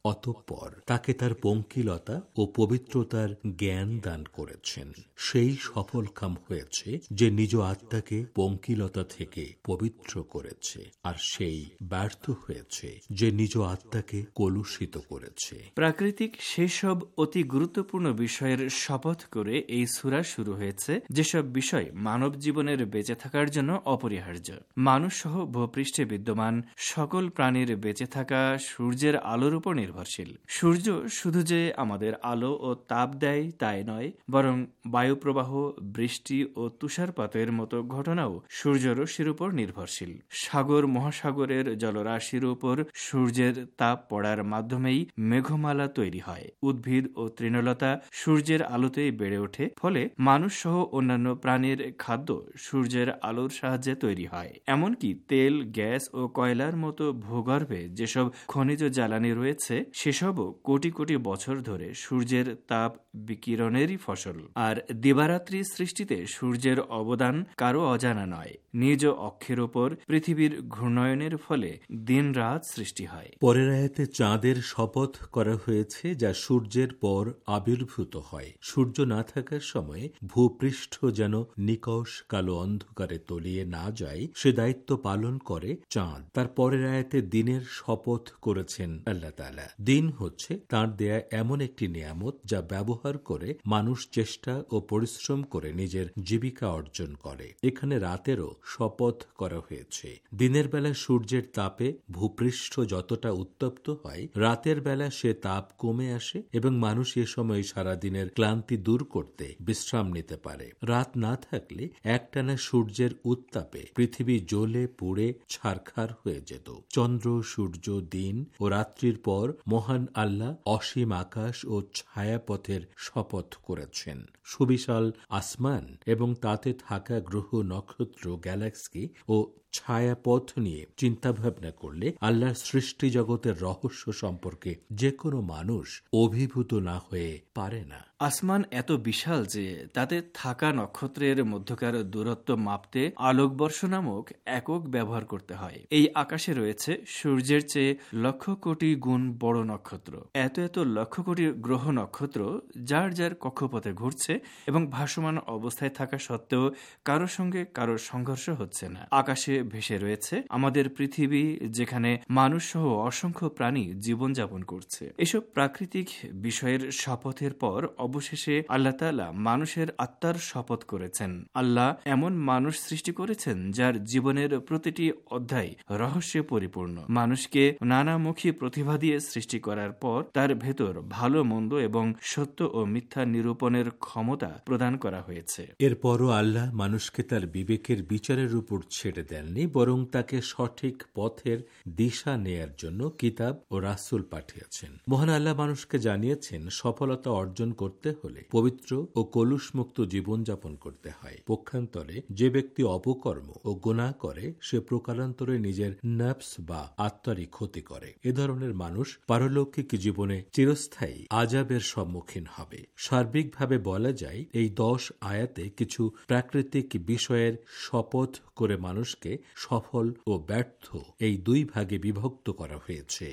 অতঃপর তাকে তার পঙ্কিলতা ও পবিত্রতার জ্ঞান দান করেছেন। সেই সফলকাম হয়েছে যে নিজ আত্মাকে পঙ্কিলতা থেকে পবিত্র করেছে, আর সেই ব্যর্থ হয়েছে যে নিজ আত্মাকে কলুষিত করেছে। প্রাকৃতিক সেসব অতি গুরুত্বপূর্ণ বিষয়ের শপথ করে এই সূরা শুরু হয়েছে, যেসব বিষয় মানব জীবনের বেঁচে থাকার জন্য অপরিহার্য। মানুষ সহ ভূপৃষ্ঠে বিদ্যমান সকল প্রাণীর বেঁচে থাকা সূর্যের আলোর উপর নির্ভরশীল। সূর্য শুধু যে আমাদের আলো ও তাপ দেয় তাই নয়, বরং বায়ুপ্রবাহ, বৃষ্টি ও তুষারপাতের মতো ঘটনাও সূর্যরশ্মির উপর নির্ভরশীল। সাগর মহাসাগরের জলরাশির উপর সূর্যের তাপ পড়ার মাধ্যমেই মেঘমালা তৈরি হয়। উদ্ভিদ ও তৃণলতা সূর্যের আলোতেই বেড়ে ওঠে, ফলে মানুষ সহ অন্যান্য প্রাণীর খাদ্য সূর্যের আলোর সাহায্যে তৈরি হয়। এমনকি তেল, গ্যাস ও কয়লার মতো ভূগর্ভে যেসব খনিজ জ্বালানি রয়েছে সেসবও কোটি কোটি বছর ধরে সূর্যের তাপ বিকিরণেরই ফসল। আর দিবারাত্রি সৃষ্টিতে সূর্যের অবদান কারো অজানা নয়। নিজ অক্ষের ওপর পৃথিবীর ঘূর্ণয়নের ফলে দিন রাত সৃষ্টি হয়। পরের আয়াতে চাঁদের শপথ করা হয়েছে, যা সূর্যের পর আবির্ভূত হয়। সূর্য না থাকার সময় ভূপৃষ্ঠ যেন নিকষ কালো অন্ধকারে তলিয়ে না যায়, সে দায়িত্ব পালন করে চাঁদ। তার পরের আয়াতে দিনের শপথ করেছেন আল্লাহ তাআলা। দিন হচ্ছে তাঁর দেয়া এমন একটি নিয়ামত যা ব্যবহার করে মানুষ চেষ্টা ও পরিশ্রম করে নিজের জীবিকা অর্জন করে। এখানে রাতেরও শপথ করা হয়েছে। দিনের বেলা সূর্যের তাপে ভূপৃষ্ঠ যতটা উত্তপ্ত হয়, রাতের বেলা সে তাপ কমে আসে এবং মানুষ এ সময় সারাদিনের ক্লান্তি দূর করতে বিশ্রাম নিতে পারে। রাত না থাকলে একটানা সূর্যের উত্তাপে পৃথিবী জ্বলে পুড়ে ছারখার হয়ে যেত। চন্দ্র, সূর্য, দিন ও রাত্রির পর মহান আল্লাহ অসীম আকাশ ও ছায়াপথের শপথ করেছেন। সুবিশাল আসমান এবং তাতে থাকা গ্রহ, নক্ষত্র, গ্যালাক্সি ও ছায়াপথ নিয়ে চিন্তাভাবনা করলে আল্লাহর সৃষ্টি জগতের রহস্য সম্পর্কে যে কোনো মানুষ অভিভূত না হয়ে পারে না। আসমান এত বিশাল যে তাতে থাকা নক্ষত্রের মধ্যকার দূরত্ব মাপতে আলোকবর্ষ নামক একক ব্যবহার করতে হয়। এই আকাশে রয়েছে সূর্যের চেয়ে লক্ষ কোটি গুণ বড় নক্ষত্র। এত এত লক্ষ কোটি গ্রহ নক্ষত্র যার যার কক্ষপথে ঘুরছে এবং ভাসমান অবস্থায় থাকা সত্ত্বেও কারোর সঙ্গে কারোর সংঘর্ষ হচ্ছে না। আকাশে ভেসে রয়েছে আমাদের পৃথিবী, যেখানে মানুষ সহ অসংখ্য প্রাণী জীবনযাপন করছে। এসব প্রাকৃতিক বিষয়ের শপথের পর অবশেষে আল্লাহ তাআলা মানুষের আত্মার শপথ করেছেন। আল্লাহ এমন মানুষ সৃষ্টি করেছেন যার জীবনের প্রতিটি অধ্যায় রহস্যে পরিপূর্ণ। মানুষকে নানামুখী প্রতিভা দিয়ে সৃষ্টি করার পর তার ভেতর ভালো মন্দ এবং সত্য ও মিথ্যা নিরূপণের ক্ষমতা প্রদান করা হয়েছে। এরপরও আল্লাহ মানুষকে তার বিবেকের বিচারের উপর ছেড়ে দেননি, বরং তাকে সঠিক পথের দিশা নেয়ার জন্য কিতাব ও রাসূল পাঠিয়েছেন। মহান আল্লাহ মানুষকে জানিয়েছেন, সফলতা অর্জন করতে হলে পবিত্র ও কলুষমুক্ত জীবনযাপন করতে হয়। পক্ষান্তরে যে ব্যক্তি অপকর্ম ও গুনাহ করে সে প্রকারান্তরে নিজের নফস বা আত্মারই ক্ষতি করে। এ ধরনের মানুষ পারলৌকিক জীবনে চিরস্থায়ী আযাবের সম্মুখীন হবে। সার্বিকভাবে বলা যায়, এই দশ আয়াতে কিছু প্রাকৃতিক বিষয়ের শপথ করে মানুষকে সফল ও ব্যর্থ এই দুই ভাগে বিভক্ত করা হয়েছে।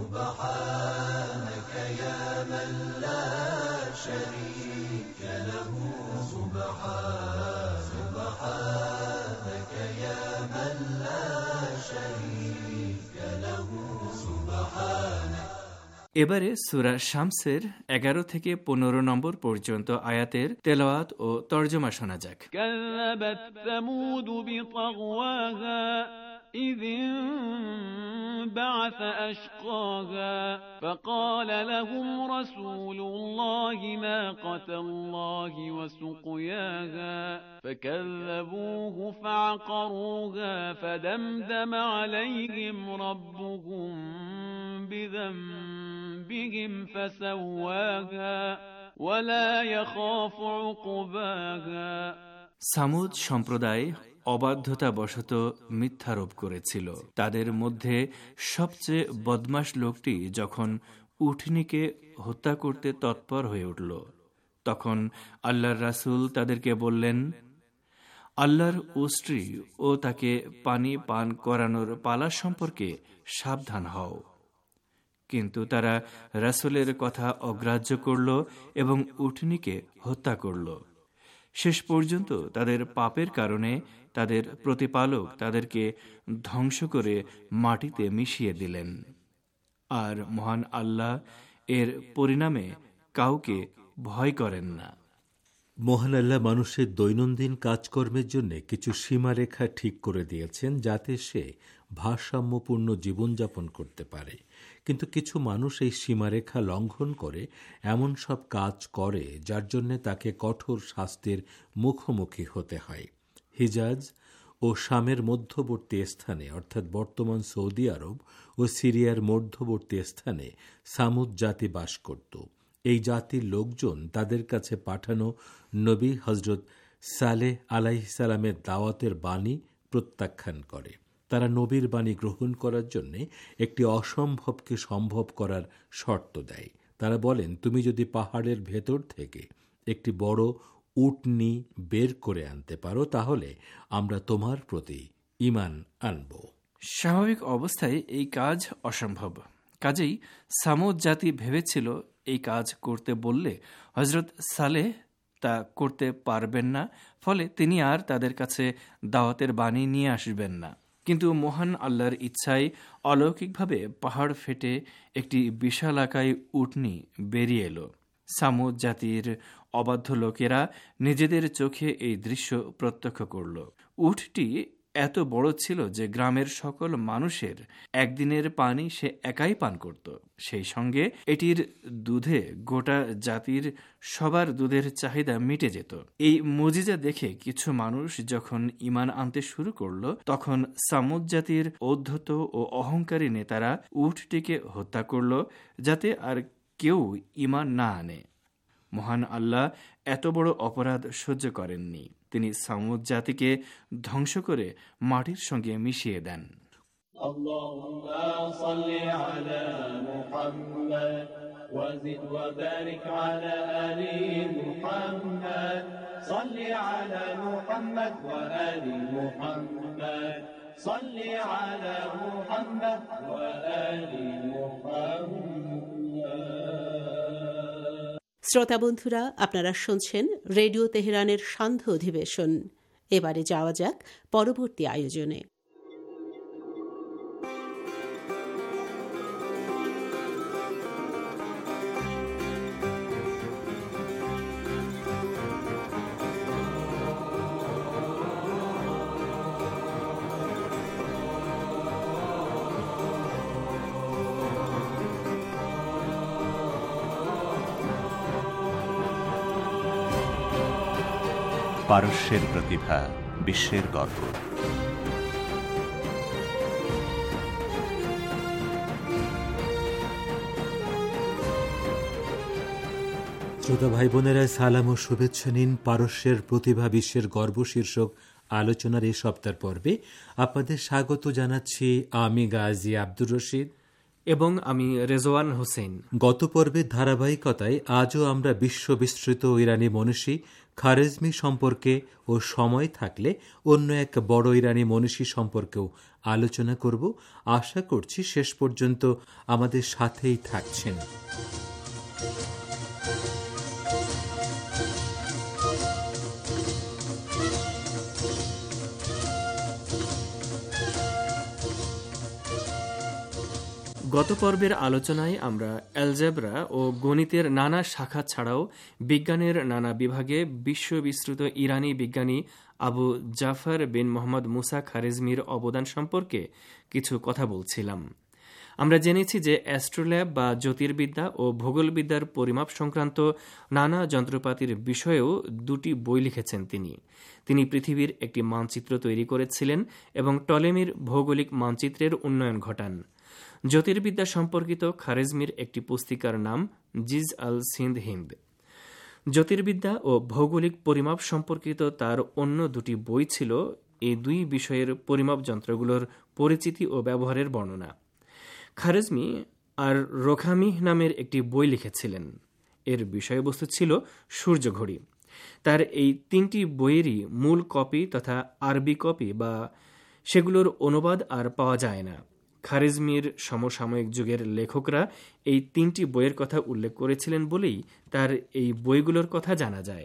সুবহানাকা ইয়া মান লা শারীকা লাহু, সুবহানাকা ইয়া মান লা শারীকা লাহু, সুবহানাকা। এবারে সূরা শামসের এগারো থেকে পনেরো নম্বর পর্যন্ত আয়াতের তেলাওয়াত ও তর্জমা শোনা যাক। কাযাবাত সামুদ বিতাগওয়াহা إذ انبعث أشقاها فقال لهم رسول الله ناقة الله وسقياها فكذبوه فعقروها فدمدم عليهم ربهم بذنبهم فسواها ولا يخاف عقباها। সামুদ সম্প্রদায় অবাধ্যতা বশত মিথ্যারোপ করেছিল। তাদের মধ্যে সবচেয়ে বদমাশ লোকটি যখন উটনীকে হত্যা করতে তৎপর হয়ে উঠল, তখন আল্লাহর রাসূল তাদেরকে বললেন, আল্লাহর উষ্ট্রি ও তাকে পানি পান করানোর পালা সম্পর্কে সাবধান হও। কিন্তু তারা রাসূলের কথা অগ্রাহ্য করল এবং উটনীকে হত্যা করল। শেষ পর্যন্ত তাদের পাপের কারণে তাদের প্রতিপালক তাদেরকে ধ্বংস করে মাটিতে মিশিয়ে দিলেন। আর মহান আল্লাহ এর পরিণামে কাউকে ভয় করেন না। মহান আল্লাহ মানুষের দৈনন্দিন কাজকর্মের জন্য কিছু সীমারেখা ঠিক করে দিয়েছেন, যাতে সে ভারসাম্যপূর্ণ জীবনযাপন করতে পারে। কিন্তু কিছু মানুষ এই সীমারেখা লঙ্ঘন করে এমন সব কাজ করে যার জন্য তাকে কঠোর শাস্তির মুখোমুখি হতে হয়। হিজাজ ও শামের মধ্যবর্তী স্থানে, অর্থাৎ বর্তমান সৌদি আরব ও সিরিয়ার মধ্যবর্তী স্থানে সামুদ জাতি বাস করত। এই জাতির লোকজন তাদের কাছে পাঠানো নবী হজরত সালেহ আলাইহিস সালামের দাওয়াতের বাণী প্রত্যাখ্যান করে। তারা নবীর বাণী গ্রহণ করার জন্য একটি অসম্ভবকে সম্ভব করার শর্ত দেয়। তারা বলেন, তুমি যদি পাহাড়ের ভেতর থেকে একটি বড় উটনী বের করে আনতে পারো, তাহলে আমরা তোমার প্রতি ঈমান আনব। স্বাভাবিক অবস্থায় এই কাজ অসম্ভব। কাজেই সামুদ জাতি ভেবেছিল এই কাজ করতে বললে হজরত সালেহ তা করতে পারবেন না, ফলে তিনি আর তাদের কাছে দাওয়াতের বাণী নিয়ে আসবেন না। কিন্তু মহান আল্লাহর ইচ্ছায় অলৌকিকভাবে পাহাড় ফেটে একটি বিশালাকায় উটনী বেরিয়ে এলো। সামুদ জাতির অবাধ্য লোকেরা নিজেদের চোখে এই দৃশ্য প্রত্যক্ষ করল। উটটি এত বড় ছিল যে গ্রামের সকল মানুষের একদিনের পানি সে একাই পান করত। সেই সঙ্গে এটির দুধে গোটা জাতির সবার দুধের চাহিদা মিটে যেত। এই মুজিজা দেখে কিছু মানুষ যখন ঈমান আনতে শুরু করল, তখন সামুদ জাতির ঔদ্ধত ও অহংকারী নেতারা উটটিকে হত্যা করল, যাতে আর কেউ ঈমান না আনে। মহান আল্লাহ এত বড় অপরাধ সহ্য করেননি। তিনি সামুদ জাতিকে ধ্বংস করে মাটির সঙ্গে মিশিয়ে দেন। আল্লাহুম্মা সাল্লি আলা মুহাম্মাদ ওয়া জিদ ওয়া বারিক আলা আলি মুহাম্মাদ সাল্লি আলা মুহাম্মাদ ওয়া আলি মুহাম্মাদ সাল্লি আলা মুহাম্মাদ ওয়া আলি মুহাম্মাদ। শ্রোতা বন্ধুরা, আপনারা শুনছেন রেডিও তেহরানের সান্ধ্য অধিবেশন। এবারে যাওয়া যাক পরবর্তী আয়োজনে। পারস্যের প্রতিভা, বিশ্বের গর্ব। শ্রোতা ভাই বোনেরা, সালাম ও শুভেচ্ছা নিন। পারস্যের প্রতিভা, বিশ্বের গর্ব শীর্ষক আলোচনার এই সপ্তাহ পর্বে আপনাদের স্বাগত জানাচ্ছি আমি গাজী আব্দুর রশিদ এবং আমি রেজওয়ান হোসেন। গত পর্বের ধারাবাহিকতায় আজও আমরা বিশ্ব বিস্তৃত ইরানি মনীষী খারেজমি সম্পর্কে ও সময় থাকলে অন্য এক বড় ইরানি মনীষী সম্পর্কেও আলোচনা করব। আশা করছি শেষ পর্যন্ত আমাদের সাথেই থাকছেন। গত পর্বের আলোচনায় আমরা অ্যালজেব্রা ও গণিতের নানা শাখা ছাড়াও বিজ্ঞানের নানা বিভাগে বিশ্ববিশ্রুত ইরানি বিজ্ঞানী আবু জাফর বিন মোহাম্মদ মুসা খারেজমির অবদান সম্পর্কে কিছু কথা বলছিলাম। আমরা জেনেছি যে অ্যাস্ট্রোল্যাব বা জ্যোতির্বিদ্যা ও ভূগোলবিদ্যার পরিমাপ সংক্রান্ত নানা যন্ত্রপাতির বিষয়েও দুটি বই লিখেছেন তিনি। তিনি পৃথিবীর একটি মানচিত্র তৈরি করেছিলেন এবং টলেমির ভৌগোলিক মানচিত্রের উন্নয়ন ঘটান। জ্যোতির্বিদ্যা সম্পর্কিত খারেজমির একটি পুস্তিকার নাম জিজ আল সিন্ধ হিন্দ। জ্যোতির্বিদ্যা ও ভৌগোলিক পরিমাপ সম্পর্কিত তার অন্য দুটি বই ছিল এই দুই বিষয়ের পরিমাপ যন্ত্রগুলোর পরিচিতি ও ব্যবহারের বর্ণনা। খারেজমি আর রোখামি নামের একটি বই লিখেছিলেন। এর বিষয়বস্তু ছিল সূর্যঘড়ি। তার এই তিনটি বইয়েরই মূল কপি তথা আরবি কপি বা সেগুলোর অনুবাদ আর পাওয়া যায় না। খারেজমির সমসাময়িক যুগের লেখকরা এই তিনটি বইয়ের কথা উল্লেখ করেছিলেন বলেই তার এই বইগুলোর কথা জানা যায়।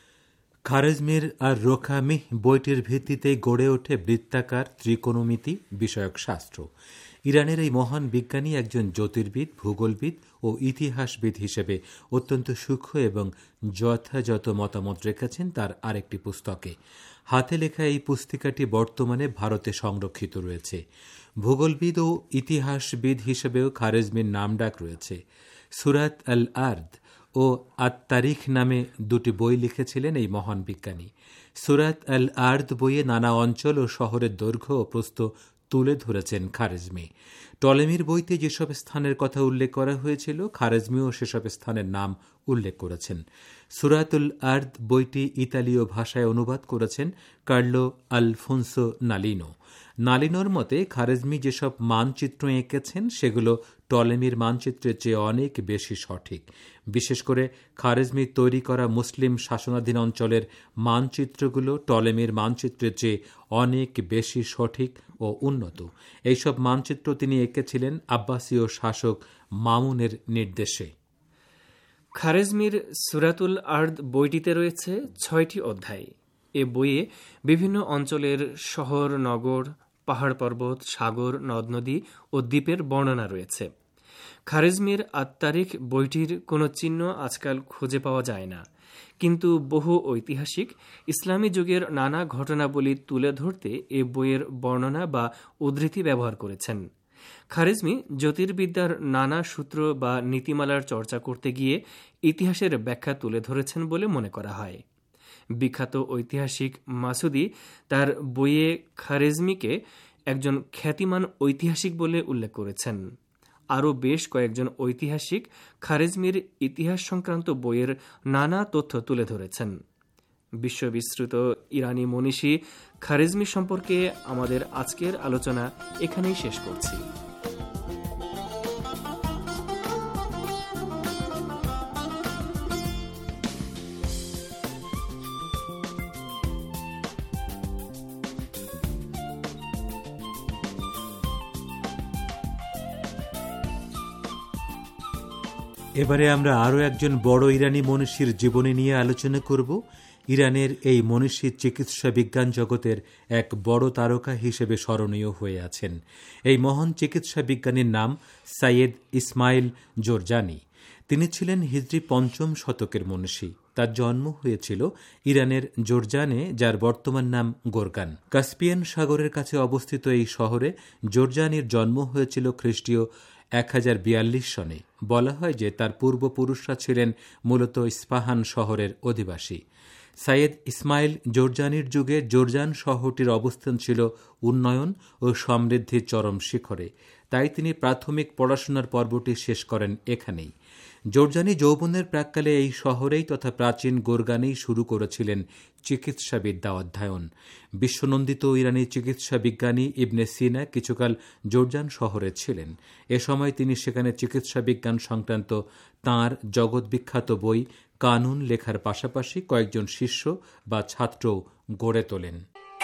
খারেজমির আর রোখামিহ বইটির ভিত্তিতে গড়ে ওঠে বৃত্তাকার ত্রিকোণমিতি বিষয়ক শাস্ত্র। ইরানের এই মহান বিজ্ঞানী একজন জ্যোতির্বিদ, ভূগোলবিদ ও ইতিহাসবিদ হিসেবে অত্যন্ত সূক্ষ্ম এবং যথাযথ মতামত রেখেছেন তার আরেকটি পুস্তকে। হাতে লেখা এই পুস্তিকাটি বর্তমানে ভারতে সংরক্ষিত রয়েছে। ভূগোলবিদ ও ইতিহাসবিদ হিসেবেও খারেজমির নামডাক রয়েছে। সুরাত আল আর্দ ও আত তারিখ নামে দুটি বই লিখেছিলেন এই মহান বিজ্ঞানী। সুরাত আল আর্দ বইয়ে নানা অঞ্চল ও শহরের দৈর্ঘ্য ও প্রস্থ তুলে ধরেছেন খারেজমি। টলেমির বইতে যেসব স্থানের কথা উল্লেখ করা হয়েছিল, খারেজমিও সেসব স্থানের নাম উল্লেখ করেছেন। সুরাতুল আর্দ বইটি ইতালীয় ভাষায় অনুবাদ করেছেন কার্লো আলফোনসো নালিনো। নালিনোর মতে খারেজমি যেসব মানচিত্র এঁকেছেন সেগুলো টলেমির মানচিত্রের চেয়ে অনেক বেশি সঠিক। বিশেষ করে খারেজমি তৈরি করা মুসলিম শাসনাধীন অঞ্চলের মানচিত্রগুলো টলেমির মানচিত্রের চেয়ে অনেক বেশি সঠিক ও উন্নত। এইসব মানচিত্র তিনি এঁকেছিলেন আব্বাসীয় শাসক মামুনের নির্দেশে। খারেজমির সুরাতুল আর্দ বইটিতে রয়েছে ছয়টি অধ্যায়। এ বইয়ে বিভিন্ন অঞ্চলের শহর, নগর, পাহাড় পর্বত, সাগর, নদ নদী ও দ্বীপের বর্ণনা রয়েছে। খারেজমির আত তারিখ বইটির কোনো চিহ্ন আজকাল খুঁজে পাওয়া যায় না, কিন্তু বহু ঐতিহাসিক ইসলামী যুগের নানা ঘটনাবলী তুলে ধরতে এ বইয়ের বর্ণনা বা উদ্ধৃতি ব্যবহার করেছেন। খারেজমি জ্যোতির্বিদ্যার নানা সূত্র বা নীতিমালার চর্চা করতে গিয়ে ইতিহাসের ব্যাখ্যা তুলে ধরেছেন বলে মনে করা হয়। বিখ্যাত ঐতিহাসিক মাসুদি তার বইয়ে খারেজমিকে একজন খ্যাতিমান ঐতিহাসিক বলে উল্লেখ করেছেন। আরও বেশ কয়েকজন ঐতিহাসিক খারেজমির ইতিহাস সংক্রান্ত বইয়ের নানা তথ্য তুলে ধরেছেন। বিশ্ববিশ্রুত ইরানি মনীষী খারেজমি সম্পর্কে আমাদের আজকের আলোচনা এখানেই শেষ করছি। এবারে আমরা আরও একজন বড় ইরানি মনীষীর জীবনী নিয়ে আলোচনা করব। ইরানের এই মনীষী চিকিৎসা বিজ্ঞান জগতের এক বড় তারকা হিসেবে স্মরণীয় হয়ে আছেন। এই মহান চিকিৎসা বিজ্ঞানীর নাম সাইয়েদ ইসমাইল জোরজানি। তিনি ছিলেন হিজরি পঞ্চম শতকের মনীষী। তার জন্ম হয়েছিল ইরানের জোরজানে, যার বর্তমান নাম গোরগান। কাস্পিয়ান সাগরের কাছে অবস্থিত এই শহরে জোরজানির জন্ম হয়েছিল খ্রিস্টীয় এক হাজার বিয়াল্লিশ সনে। বলা হয় যে তার পূর্বপুরুষরা ছিলেন মূলত ইস্পাহান শহরের অধিবাসী। সাইয়েদ ইসমাইল জোরজানির যুগে জোরজান শহরটির অবস্থান ছিল উন্নয়ন ও সমৃদ্ধির চরম শিখরে। তাই তিনি প্রাথমিক পড়াশোনার পর্বটি শেষ করেন এখানেই। জোরজানি যৌবনের প্রাক্কালে এই শহরেই তথা প্রাচীন গোরগানেই শুরু করেছিলেন চিকিৎসাবিদ্যা অধ্যয়ন। বিশ্বনন্দিত ইরানি চিকিৎসা বিজ্ঞানী ইবনে সিনা কিছুকাল জোরজান শহরে ছিলেন। এ সময় তিনি সেখানে চিকিৎসা বিজ্ঞান সংক্রান্ত তাঁর জগৎবিখ্যাত বই কানুন লেখার পাশাপাশি কয়েকজন শিষ্য বা ছাত্র গড়ে তোলেন।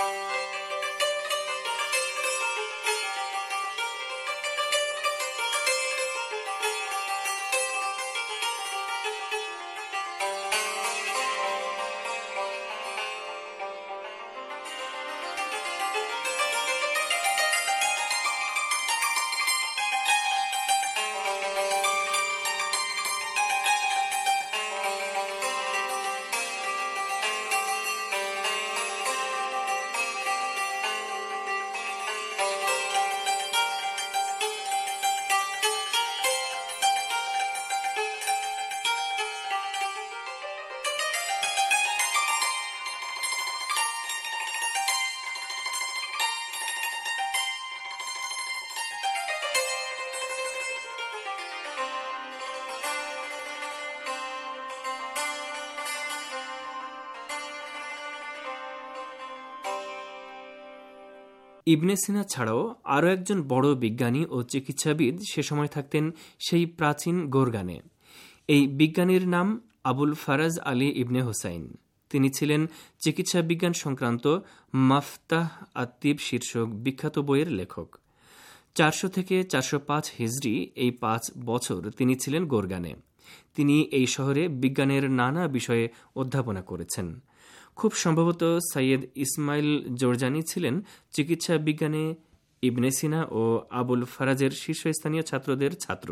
ইবনে সিনা ছাড়াও আরও একজন বড় বিজ্ঞানী ও চিকিৎসাবিদ সে সময় থাকতেন সেই প্রাচীন গোরগানে। এই বিজ্ঞানীর নাম আবুল ফারাজ আলী ইবনে হোসাইন। তিনি ছিলেন চিকিৎসা বিজ্ঞান সংক্রান্ত মাফতাহ আত্তিব শীর্ষক বিখ্যাত বইয়ের লেখক। চারশো থেকে চারশো পাঁচ হিজরি এই পাঁচ বছর তিনি ছিলেন গোরগানে। তিনি এই শহরে বিজ্ঞানের নানা বিষয়ে অধ্যাপনা করেছেন। খুব সম্ভবত সৈয়দ ইসমাইল জোরজানি ছিলেন চিকিৎসা বিজ্ঞানে ইবনে সিনা ও আবুল ফারাজের শীর্ষস্থানীয় ছাত্রদের ছাত্র।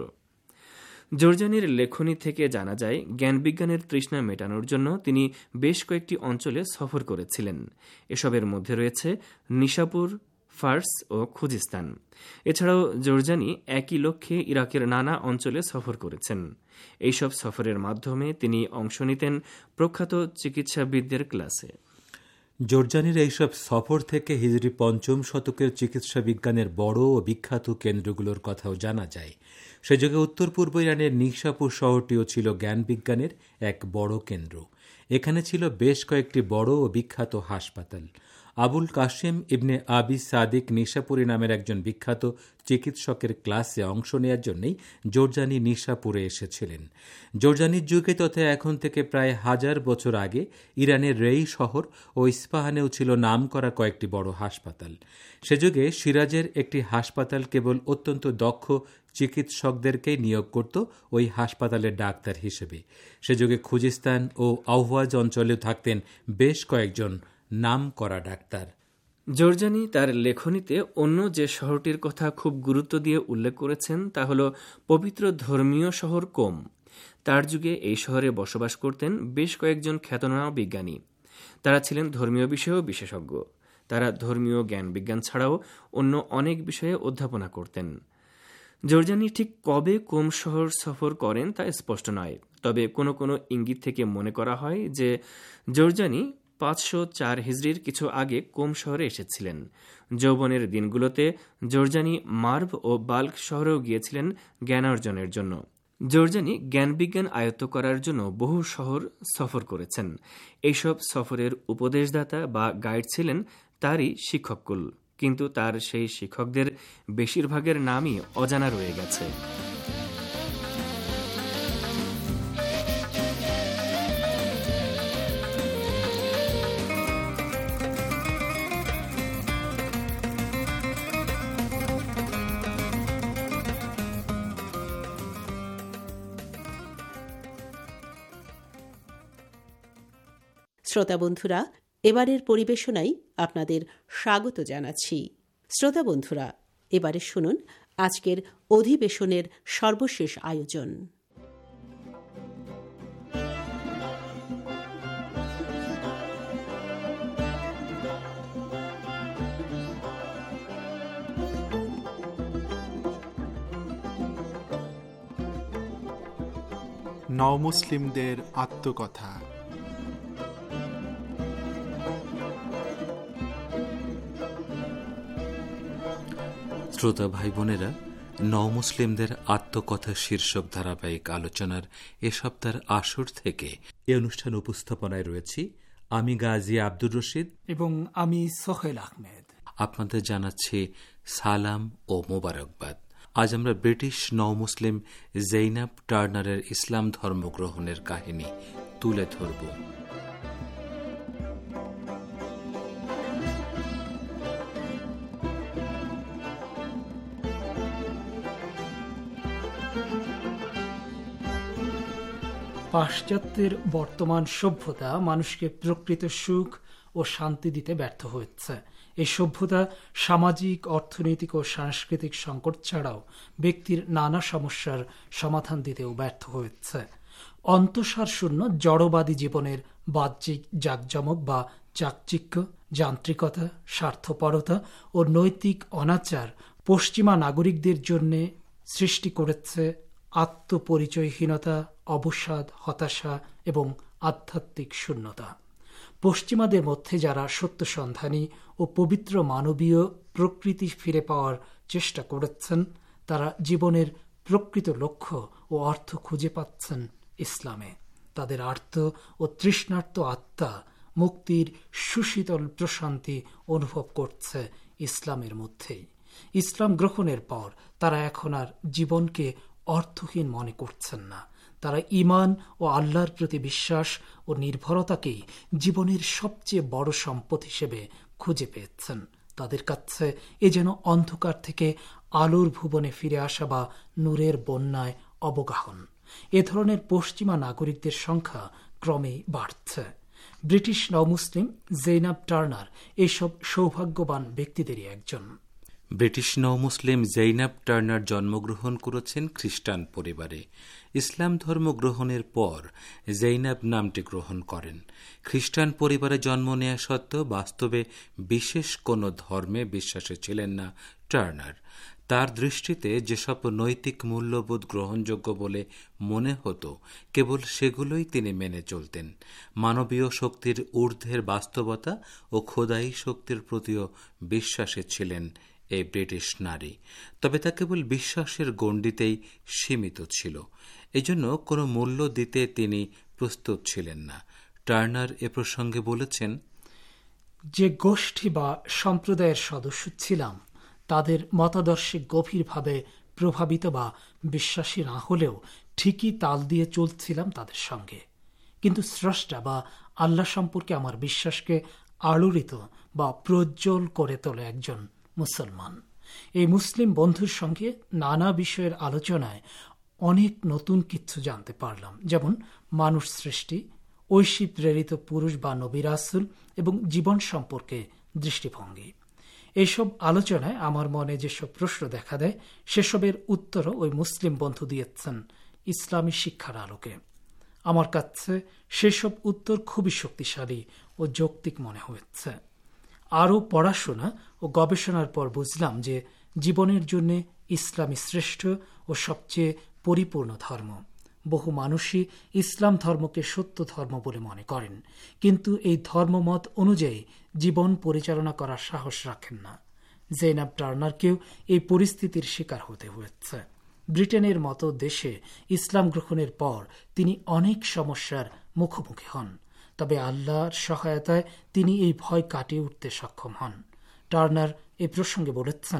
জোরজানির লেখনী থেকে জানা যায়, জ্ঞান বিজ্ঞানের তৃষ্ণা মেটানোর জন্য তিনি বেশ কয়েকটি অঞ্চলে সফর করেছিলেন। এসবের মধ্যে রয়েছে নিশাপুর, ফার্স ও খুজিস্তান। এছাড়াও জোরজানি একই লক্ষ্যে ইরাকের নানা অঞ্চলে সফর করেছেন। এইসব সফরের মাধ্যমে তিনি অংশ নিতেন প্রখ্যাত চিকিৎসাবিদদের ক্লাসে। জোরজানির এইসব সফর থেকে হিজরি পঞ্চম শতকের চিকিৎসা বিজ্ঞানের বড় ও বিখ্যাত কেন্দ্রগুলোর কথাও জানা যায়। সে যুগে উত্তর পূর্ব ইরানের নিশাপুর শহরটিও ছিল জ্ঞান বিজ্ঞানের এক বড় কেন্দ্র। এখানে ছিল বেশ কয়েকটি বড় ও বিখ্যাত হাসপাতাল। আবুল কাসেম ইবনে আবি সাদিক নিশাপুরি নামের একজন বিখ্যাত চিকিৎসকের ক্লাসে অংশ নেওয়ার জন্যই জোরজানি নিশাপুরে এসেছিলেন। জোরজানির যুগে তথা এখন থেকে প্রায় হাজার বছর আগে ইরানের রেই শহর ও ইস্পাহানেও ছিল নামকরা কয়েকটি বড় হাসপাতাল। সে যুগে সিরাজের একটি হাসপাতাল কেবল অত্যন্ত দক্ষ চিকিৎসকদেরকেই নিয়োগ করত ওই হাসপাতালের ডাক্তার হিসেবে। সে যুগে খুজিস্তান ও আহওয়াজ অঞ্চলেও থাকতেন বেশ কয়েকজন নাম করা ডাক্তার। জোরজানি তার লেখনীতে অন্য যে শহরটির কথা খুব গুরুত্ব দিয়ে উল্লেখ করেছেন তা হল পবিত্র ধর্মীয় শহর কোম। তার যুগে এই শহরে বসবাস করতেন বেশ কয়েকজন খ্যাতনামা বিজ্ঞানী। তারা ছিলেন ধর্মীয় বিষয়েও বিশেষজ্ঞ। তারা ধর্মীয় জ্ঞান বিজ্ঞান ছাড়াও অন্য অনেক বিষয়ে অধ্যাপনা করতেন। জোরজানি ঠিক কবে কোম শহর সফর করেন তা স্পষ্ট নয়, তবে কোনো কোনো ইঙ্গিত থেকে মনে করা হয় যে জোরজানি পাঁচশো চার হিজরির কিছু আগে কোম শহরে এসেছিলেন। যৌবনের দিনগুলোতে জোরজানি মার্ভ ও বাল্ক শহরেও গিয়েছিলেন জ্ঞানার্জনের জন্য। জোরজানি জ্ঞান বিজ্ঞান আয়ত্ত করার জন্য বহু শহর সফর করেছেন। এইসব সফরের উপদেশদাতা বা গাইড ছিলেন তারই শিক্ষককুল, কিন্তু তার সেই শিক্ষকদের বেশিরভাগের নামই অজানা রয়ে গেছে। শ্রোতা বন্ধুরা, এবারের পরিবেশনায় আপনাদের স্বাগত জানাচ্ছি। শ্রোতা বন্ধুরা, এবারে শুনুন আজকের অধিবেশনের সর্বশেষ আয়োজন। নওমুসলিমদের আত্মকথা। শ্রোতা ভাই বোনেরা, নওমুসলিমদের আত্মকথা শীর্ষক ধারাবাহিক আলোচনার এ সপ্তাহের আসর থেকে এ অনুষ্ঠান উপস্থাপনায় রয়েছি আমি গাজী আব্দুর রশিদ এবং আমি সোহেল আহমেদ। আপনাদের জানাচ্ছি সালাম ও মোবারকবাদ। আজ আমরা ব্রিটিশ নওমুসলিম জেইনাব টার্নারের ইসলাম ধর্মগ্রহণের কাহিনী তুলে ধরব। পাশ্চাত্যের বর্তমান সভ্যতা মানুষকে প্রকৃত সুখ ও শান্তি দিতে ব্যর্থ হচ্ছে। এই সভ্যতা সামাজিক, অর্থনৈতিক ও সাংস্কৃতিক সংকট ছাড়াও ব্যক্তির নানা সমস্যার সমাধান দিতেও ব্যর্থ হচ্ছে। অন্তঃসার শূন্য জড়বাদী জীবনের বাহ্যিক জাঁকজমক বা চাকচিক্য, যান্ত্রিকতা, স্বার্থপরতা ও নৈতিক অনাচার পশ্চিমা নাগরিকদের জন্য সৃষ্টি করেছে আত্মপরিচয়হীনতা, অবসাদ, হতাশা এবং আধ্যাত্মিক শূন্যতা। পশ্চিমাদের মধ্যে যারা সত্যসন্ধানী ও পবিত্র মানবীয় প্রকৃতি ফিরে পাওয়ার চেষ্টা করেছেন, তারা জীবনের প্রকৃত লক্ষ্য ও অর্থ খুঁজে পাচ্ছেন ইসলামে। তাদের আর্ত ও তৃষ্ণার্ত আত্মা মুক্তির সুশীতল প্রশান্তি অনুভব করছে ইসলামের মধ্যেই। ইসলাম গ্রহণের পর তারা এখন আর জীবনকে অর্থহীন মনে করছেন না। তারা ঈমান ও আল্লাহর প্রতি বিশ্বাস ও নির্ভরতাকেই জীবনের সবচেয়ে বড় সম্পদ হিসেবে খুঁজে পেয়েছেন। তাদের কাছে এ যেন অন্ধকার থেকে আলোর ভুবনে ফিরে আসা বা নূরের বন্যায় অবগাহন। এ ধরনের পশ্চিমা নাগরিকদের সংখ্যা ক্রমেই বাড়ছে। ব্রিটিশ নওমুসলিম জেইনাব টার্নার এইসব সৌভাগ্যবান ব্যক্তিদেরই একজন। ব্রিটিশ নওমুসলিম জেইনাব টার্নার জন্মগ্রহণ করেছেন খ্রিস্টান পরিবারে। ইসলাম ধর্ম গ্রহণের পর জেইনাব নামটি গ্রহণ করেন। খ্রিস্টান পরিবারে জন্ম নেওয়া সত্ত্বেও বাস্তবে বিশেষ কোনো ধর্মে বিশ্বাসী ছিলেন না টার্নার। তার দৃষ্টিতে যেসব নৈতিক মূল্যবোধ গ্রহণযোগ্য বলে মনে হতো কেবল সেগুলোই তিনি মেনে চলতেন। মানবীয় শক্তির ঊর্ধ্বের বাস্তবতা ও খোদাই শক্তির প্রতিও বিশ্বাসী ছিলেন এই ব্রিটিশ নারী। তবে তা কেবল বিশ্বাসের গণ্ডিতেই সীমিত ছিল। এজন্য কোনো মূল্য দিতে তিনি প্রস্তুত ছিলেন না। টার্নার এ প্রসঙ্গে বলেছেন, যে গোষ্ঠী বা সম্প্রদায়ের সদস্য ছিলাম তাদের মতাদর্শে গভীরভাবে প্রভাবিত বা বিশ্বাসী না হলেও ঠিকই তাল দিয়ে চলছিলাম তাদের সঙ্গে। কিন্তু স্রষ্টা বা আল্লাহ সম্পর্কে আমার বিশ্বাসকে আলোড়িত বা প্রজ্জ্বল করে তোলে একজন মুসলমান। এই মুসলিম বন্ধুর সঙ্গে নানা বিষয়ের আলোচনায় অনেক নতুন কিছু জানতে পারলাম, যেমন মানুষ সৃষ্টি, ঐশী প্রেরিত পুরুষ বা নবী রাসূল এবং জীবন সম্পর্কে দৃষ্টিভঙ্গি। এইসব আলোচনায় আমার মনে যেসব প্রশ্ন দেখা দেয় সেসবের উত্তরও ওই মুসলিম বন্ধু দিয়েছেন ইসলামী শিক্ষার আলোকে। আমার কাছে সেসব উত্তর খুবই শক্তিশালী ও যৌক্তিক মনে হয়েছে। আরও পড়াশোনা ও গবেষণার পর বুঝলাম যে জীবনের জন্য ইসলামই শ্রেষ্ঠ ও সবচেয়ে পরিপূর্ণ ধর্ম। বহু মানুষই ইসলাম ধর্মকে সত্য ধর্ম বলে মনে করেন, কিন্তু এই ধর্মমত অনুযায়ী জীবন পরিচালনা করার সাহস রাখেন না। জেইনাব টার্নারকেও এই পরিস্থিতির শিকার হতে হয়েছে। ব্রিটেনের মতো দেশে ইসলাম গ্রহণের পর তিনি অনেক সমস্যার মুখোমুখি হন, তবে আল্লাহর সহায়তায় তিনি এই ভয় কাটিয়ে উঠতে সক্ষম হন। টার্নার এই প্রসঙ্গে বলেছেন,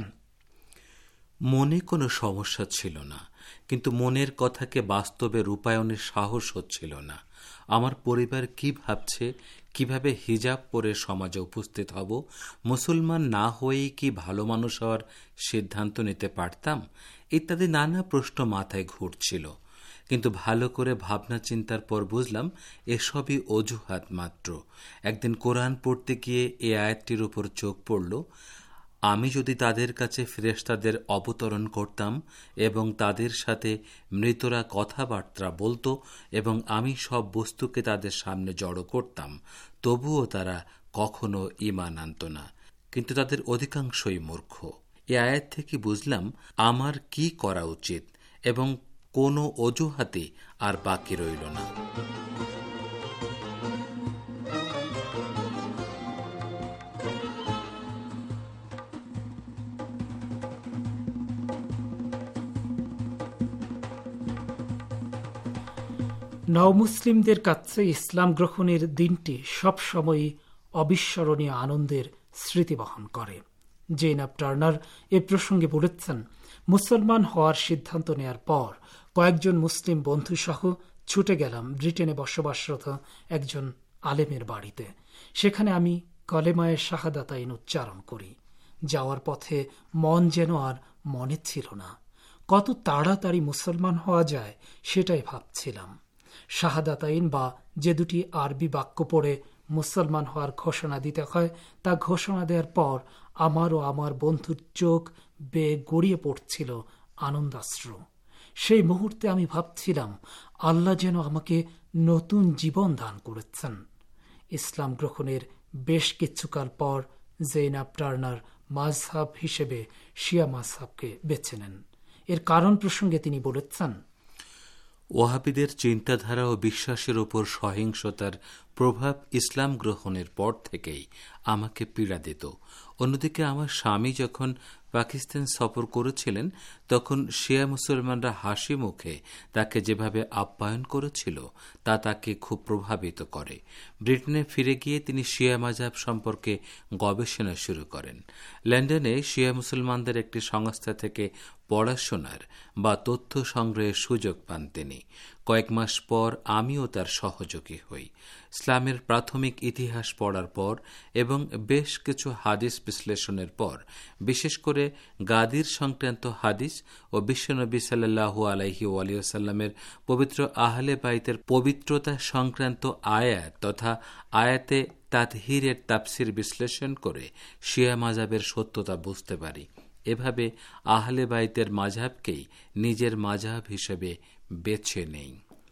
মনে কোনো সমস্যা ছিল না, কিন্তু মনের কথাকে বাস্তবে রূপায়ণের সাহস হচ্ছিল না। আমার পরিবার কি ভাবছে, কিভাবে হিজাব পরে সমাজে উপস্থিত হব, মুসলমান না হয়েই কি ভালো মানুষ হওয়ার সিদ্ধান্ত নিতে পারতাম, ইত্যাদি নানা প্রশ্ন মাথায় ঘুরছিল। কিন্তু ভালো করে ভাবনা চিন্তার পর বুঝলাম এসবই অজুহাত মাত্র। একদিন কোরআন পড়তে গিয়ে এ আয়াতটির উপর চোখ পড়ল, আমি যদি তাদের কাছে ফেরেশতাদের অবতরণ করতাম এবং তাদের সাথে মৃতরা কথাবার্তা বলতো এবং আমি সব বস্তুকে তাদের সামনে জড়ো করতাম, তবুও তারা কখনো ঈমান আনত না, কিন্তু তাদের অধিকাংশই মূর্খ। এ আয়াত থেকে বুঝলাম আমার কি করা উচিত এবং কোনো অজুহাতে আর বাকি রইল না। নওমুসলিমদের কাছে ইসলাম গ্রহণের দিনটি সবসময়ই অবিস্মরণীয় আনন্দের স্মৃতি বহন করে। জেইনাব টার্নার এ প্রসঙ্গে বলেছেন, মুসলমান হওয়ার সিদ্ধান্ত নেয়ার পর কয়েকজন মুসলিম বন্ধুসহ ছুটে গেলাম ব্রিটেনে বসবাসরত একজন আলেমের বাড়িতে। সেখানে আমি কলেমায়ে শাহাদাতাইন উচ্চারণ করি। যাওয়ার পথে মন যেন আর মনে ছিল না। কত তাড়াতাড়ি মুসলমান হওয়া যায় সেটাই ভাবছিলাম। শাহাদাতাইন বা যে দুটি আরবি বাক্য পড়ে মুসলমান হওয়ার ঘোষণা দিতে হয়, তা ঘোষণা দেওয়ার পর আমার ও আমার বন্ধুর চোখ বেয়ে গড়িয়ে পড়ছিল আনন্দাশ্রু। সেই মুহূর্তে আমি ভাবছিলাম আল্লাহ যেন আমাকে নতুন জীবন দান করেছেন। ইসলাম গ্রহণের বেশ কিছুকাল পর জেইনাব টার্নার মাযহাব হিসেবে শিয়া মাযহাবকে বেছে নেন। এর কারণ প্রসঙ্গে তিনি বলেছেন, ওয়াহাবিদের চিন্তাধারা ও বিশ্বাসের ওপর সহিংসতার প্রভাব ইসলাম গ্রহণের পর থেকেই আমাকে পীড়া দিত। অন্যদিকে আমার স্বামী যখন পাকিস্তান সফর করেছিলেন তখন শিয়া মুসলমানরা হাসি মুখে তাকে যেভাবে আপ্যায়ন করেছিল তা তাকে খুব প্রভাবিত করে। ব্রিটেনে ফিরে গিয়ে তিনি শিয়া মাযহাব সম্পর্কে গবেষণা শুরু করেন। লন্ডনে শিয়া মুসলমানদের একটি সংস্থা থেকে পড়াশোনার বা তথ্য সংগ্রহের সুযোগ পান তিনি। কয়েক মাস পর আমিও তার সহযোগী হই। ইসলামের প্রাথমিক ইতিহাস পড়ার পর এবং বেশ কিছু হাদিস বিশ্লেষণের পর, বিশেষ করে গাদির সংক্রান্ত হাদিস ও বিশ্বনবী সাল্লাল্লাহু আলাইহি ওয়াসাল্লামের পবিত্র আহলে বাইতের পবিত্রতা সংক্রান্ত আয়াত তথা আয়াতে তাতহিরের তাফসির বিশ্লেষণ করে শিয়া মাযহাবের সত্যতা বুঝতে পারি। এভাবে আহলে বাইতের মাযহাবকেই নিজের মাযহাব হিসেবে বেছে নেই।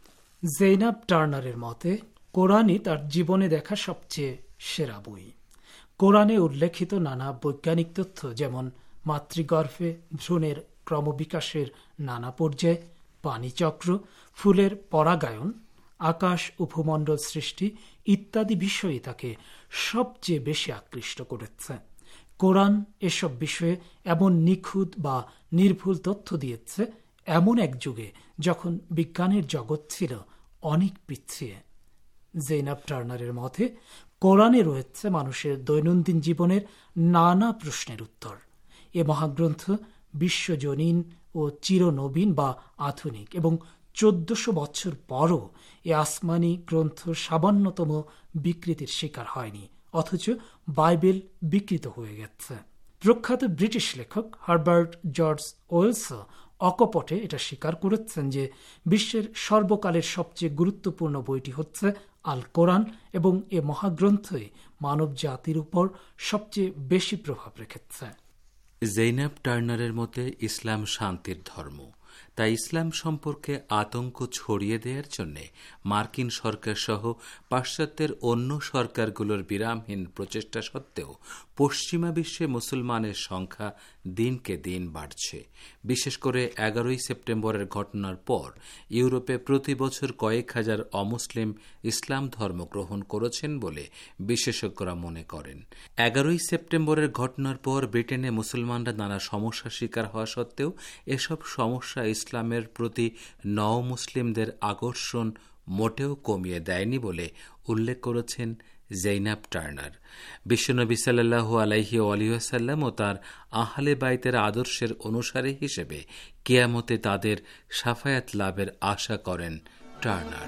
জেইনাব টার্নারের মতে কোরআনই তার জীবনে দেখা সবচেয়ে সেরা বই। কোরআনে উল্লেখিত নানা বৈজ্ঞানিক তথ্য, যেমন মাতৃগর্ভে ভ্রূণের ক্রমবিকাশের নানা পর্যায়, পানিচক্র, ফুলের পরাগায়ন, আকাশ উপমণ্ডল সৃষ্টি ইত্যাদি বিষয়ে তাকে সবচেয়ে বেশি আকৃষ্ট করেছে। কোরআন এসব বিষয়ে এমন নিখুঁত বা নির্ভুল তথ্য দিয়েছে এমন এক যুগে যখন বিজ্ঞানের জগৎ ছিল অনেক পিছিয়ে। জেইনাব টার্নারের মতে কোরআনে রয়েছে মানুষের দৈনন্দিন জীবনের নানা প্রশ্নের উত্তর। এ মহাগ্রন্থ বিশ্বজনীন ও চিরনবীন বা আধুনিক, এবং চোদ্দশো বছর পরও এ আসমানি গ্রন্থ সামান্যতম বিকৃতির শিকার হয়নি, অথচ বাইবেল বিকৃত হয়ে গেছে। প্রখ্যাত ব্রিটিশ লেখক হার্বার্ট জর্জ ওয়েলস অকপটে এটা স্বীকার করেছেন যে বিশ্বের সর্বকালের সবচেয়ে গুরুত্বপূর্ণ বইটি হচ্ছে আল কোরআন, এবং এ মহাগ্রন্থই মানব জাতির উপর সবচেয়ে বেশি প্রভাব রেখেছে। জেইনাব টার্নারের মতে ইসলাম শান্তির ধর্ম। তাই ইসলাম সম্পর্কে আতঙ্ক ছড়িয়ে দেওয়ার জন্য মার্কিন সরকার সহ পাশ্চাত্যের অন্য সরকারগুলোর বিরামহীন প্রচেষ্টা সত্ত্বেও পশ্চিমা বিশ্বে মুসলমানের সংখ্যা দিনকে দিন বাড়ছে। বিশেষ করে এগারোই সেপ্টেম্বরের ঘটনার পর ইউরোপে প্রতি বছর কয়েক হাজার অমুসলিম ইসলাম ধর্ম গ্রহণ করেছেন বলে বিশেষজ্ঞরা মনে করেন। এগারোই সেপ্টেম্বরের ঘটনার পর ব্রিটেনে মুসলমানরা নানা সমস্যার শিকার হওয়া সত্ত্বেও এসব সমস্যা ইসলামের প্রতি নও মুসলিমদের আকর্ষণ মোটেও কমিয়ে দেয়নি বলে উল্লেখ করেছেন জেইনাব টার্নার। বিশ্বনবী সাল্লাল্লাহু আলাইহি ওয়াসাল্লাম ও তার আহলে বাইতের আদর্শের অনুসারী হিসেবে কিয়ামতে তাদের শাফায়াত লাভের আশা করেন টার্নার।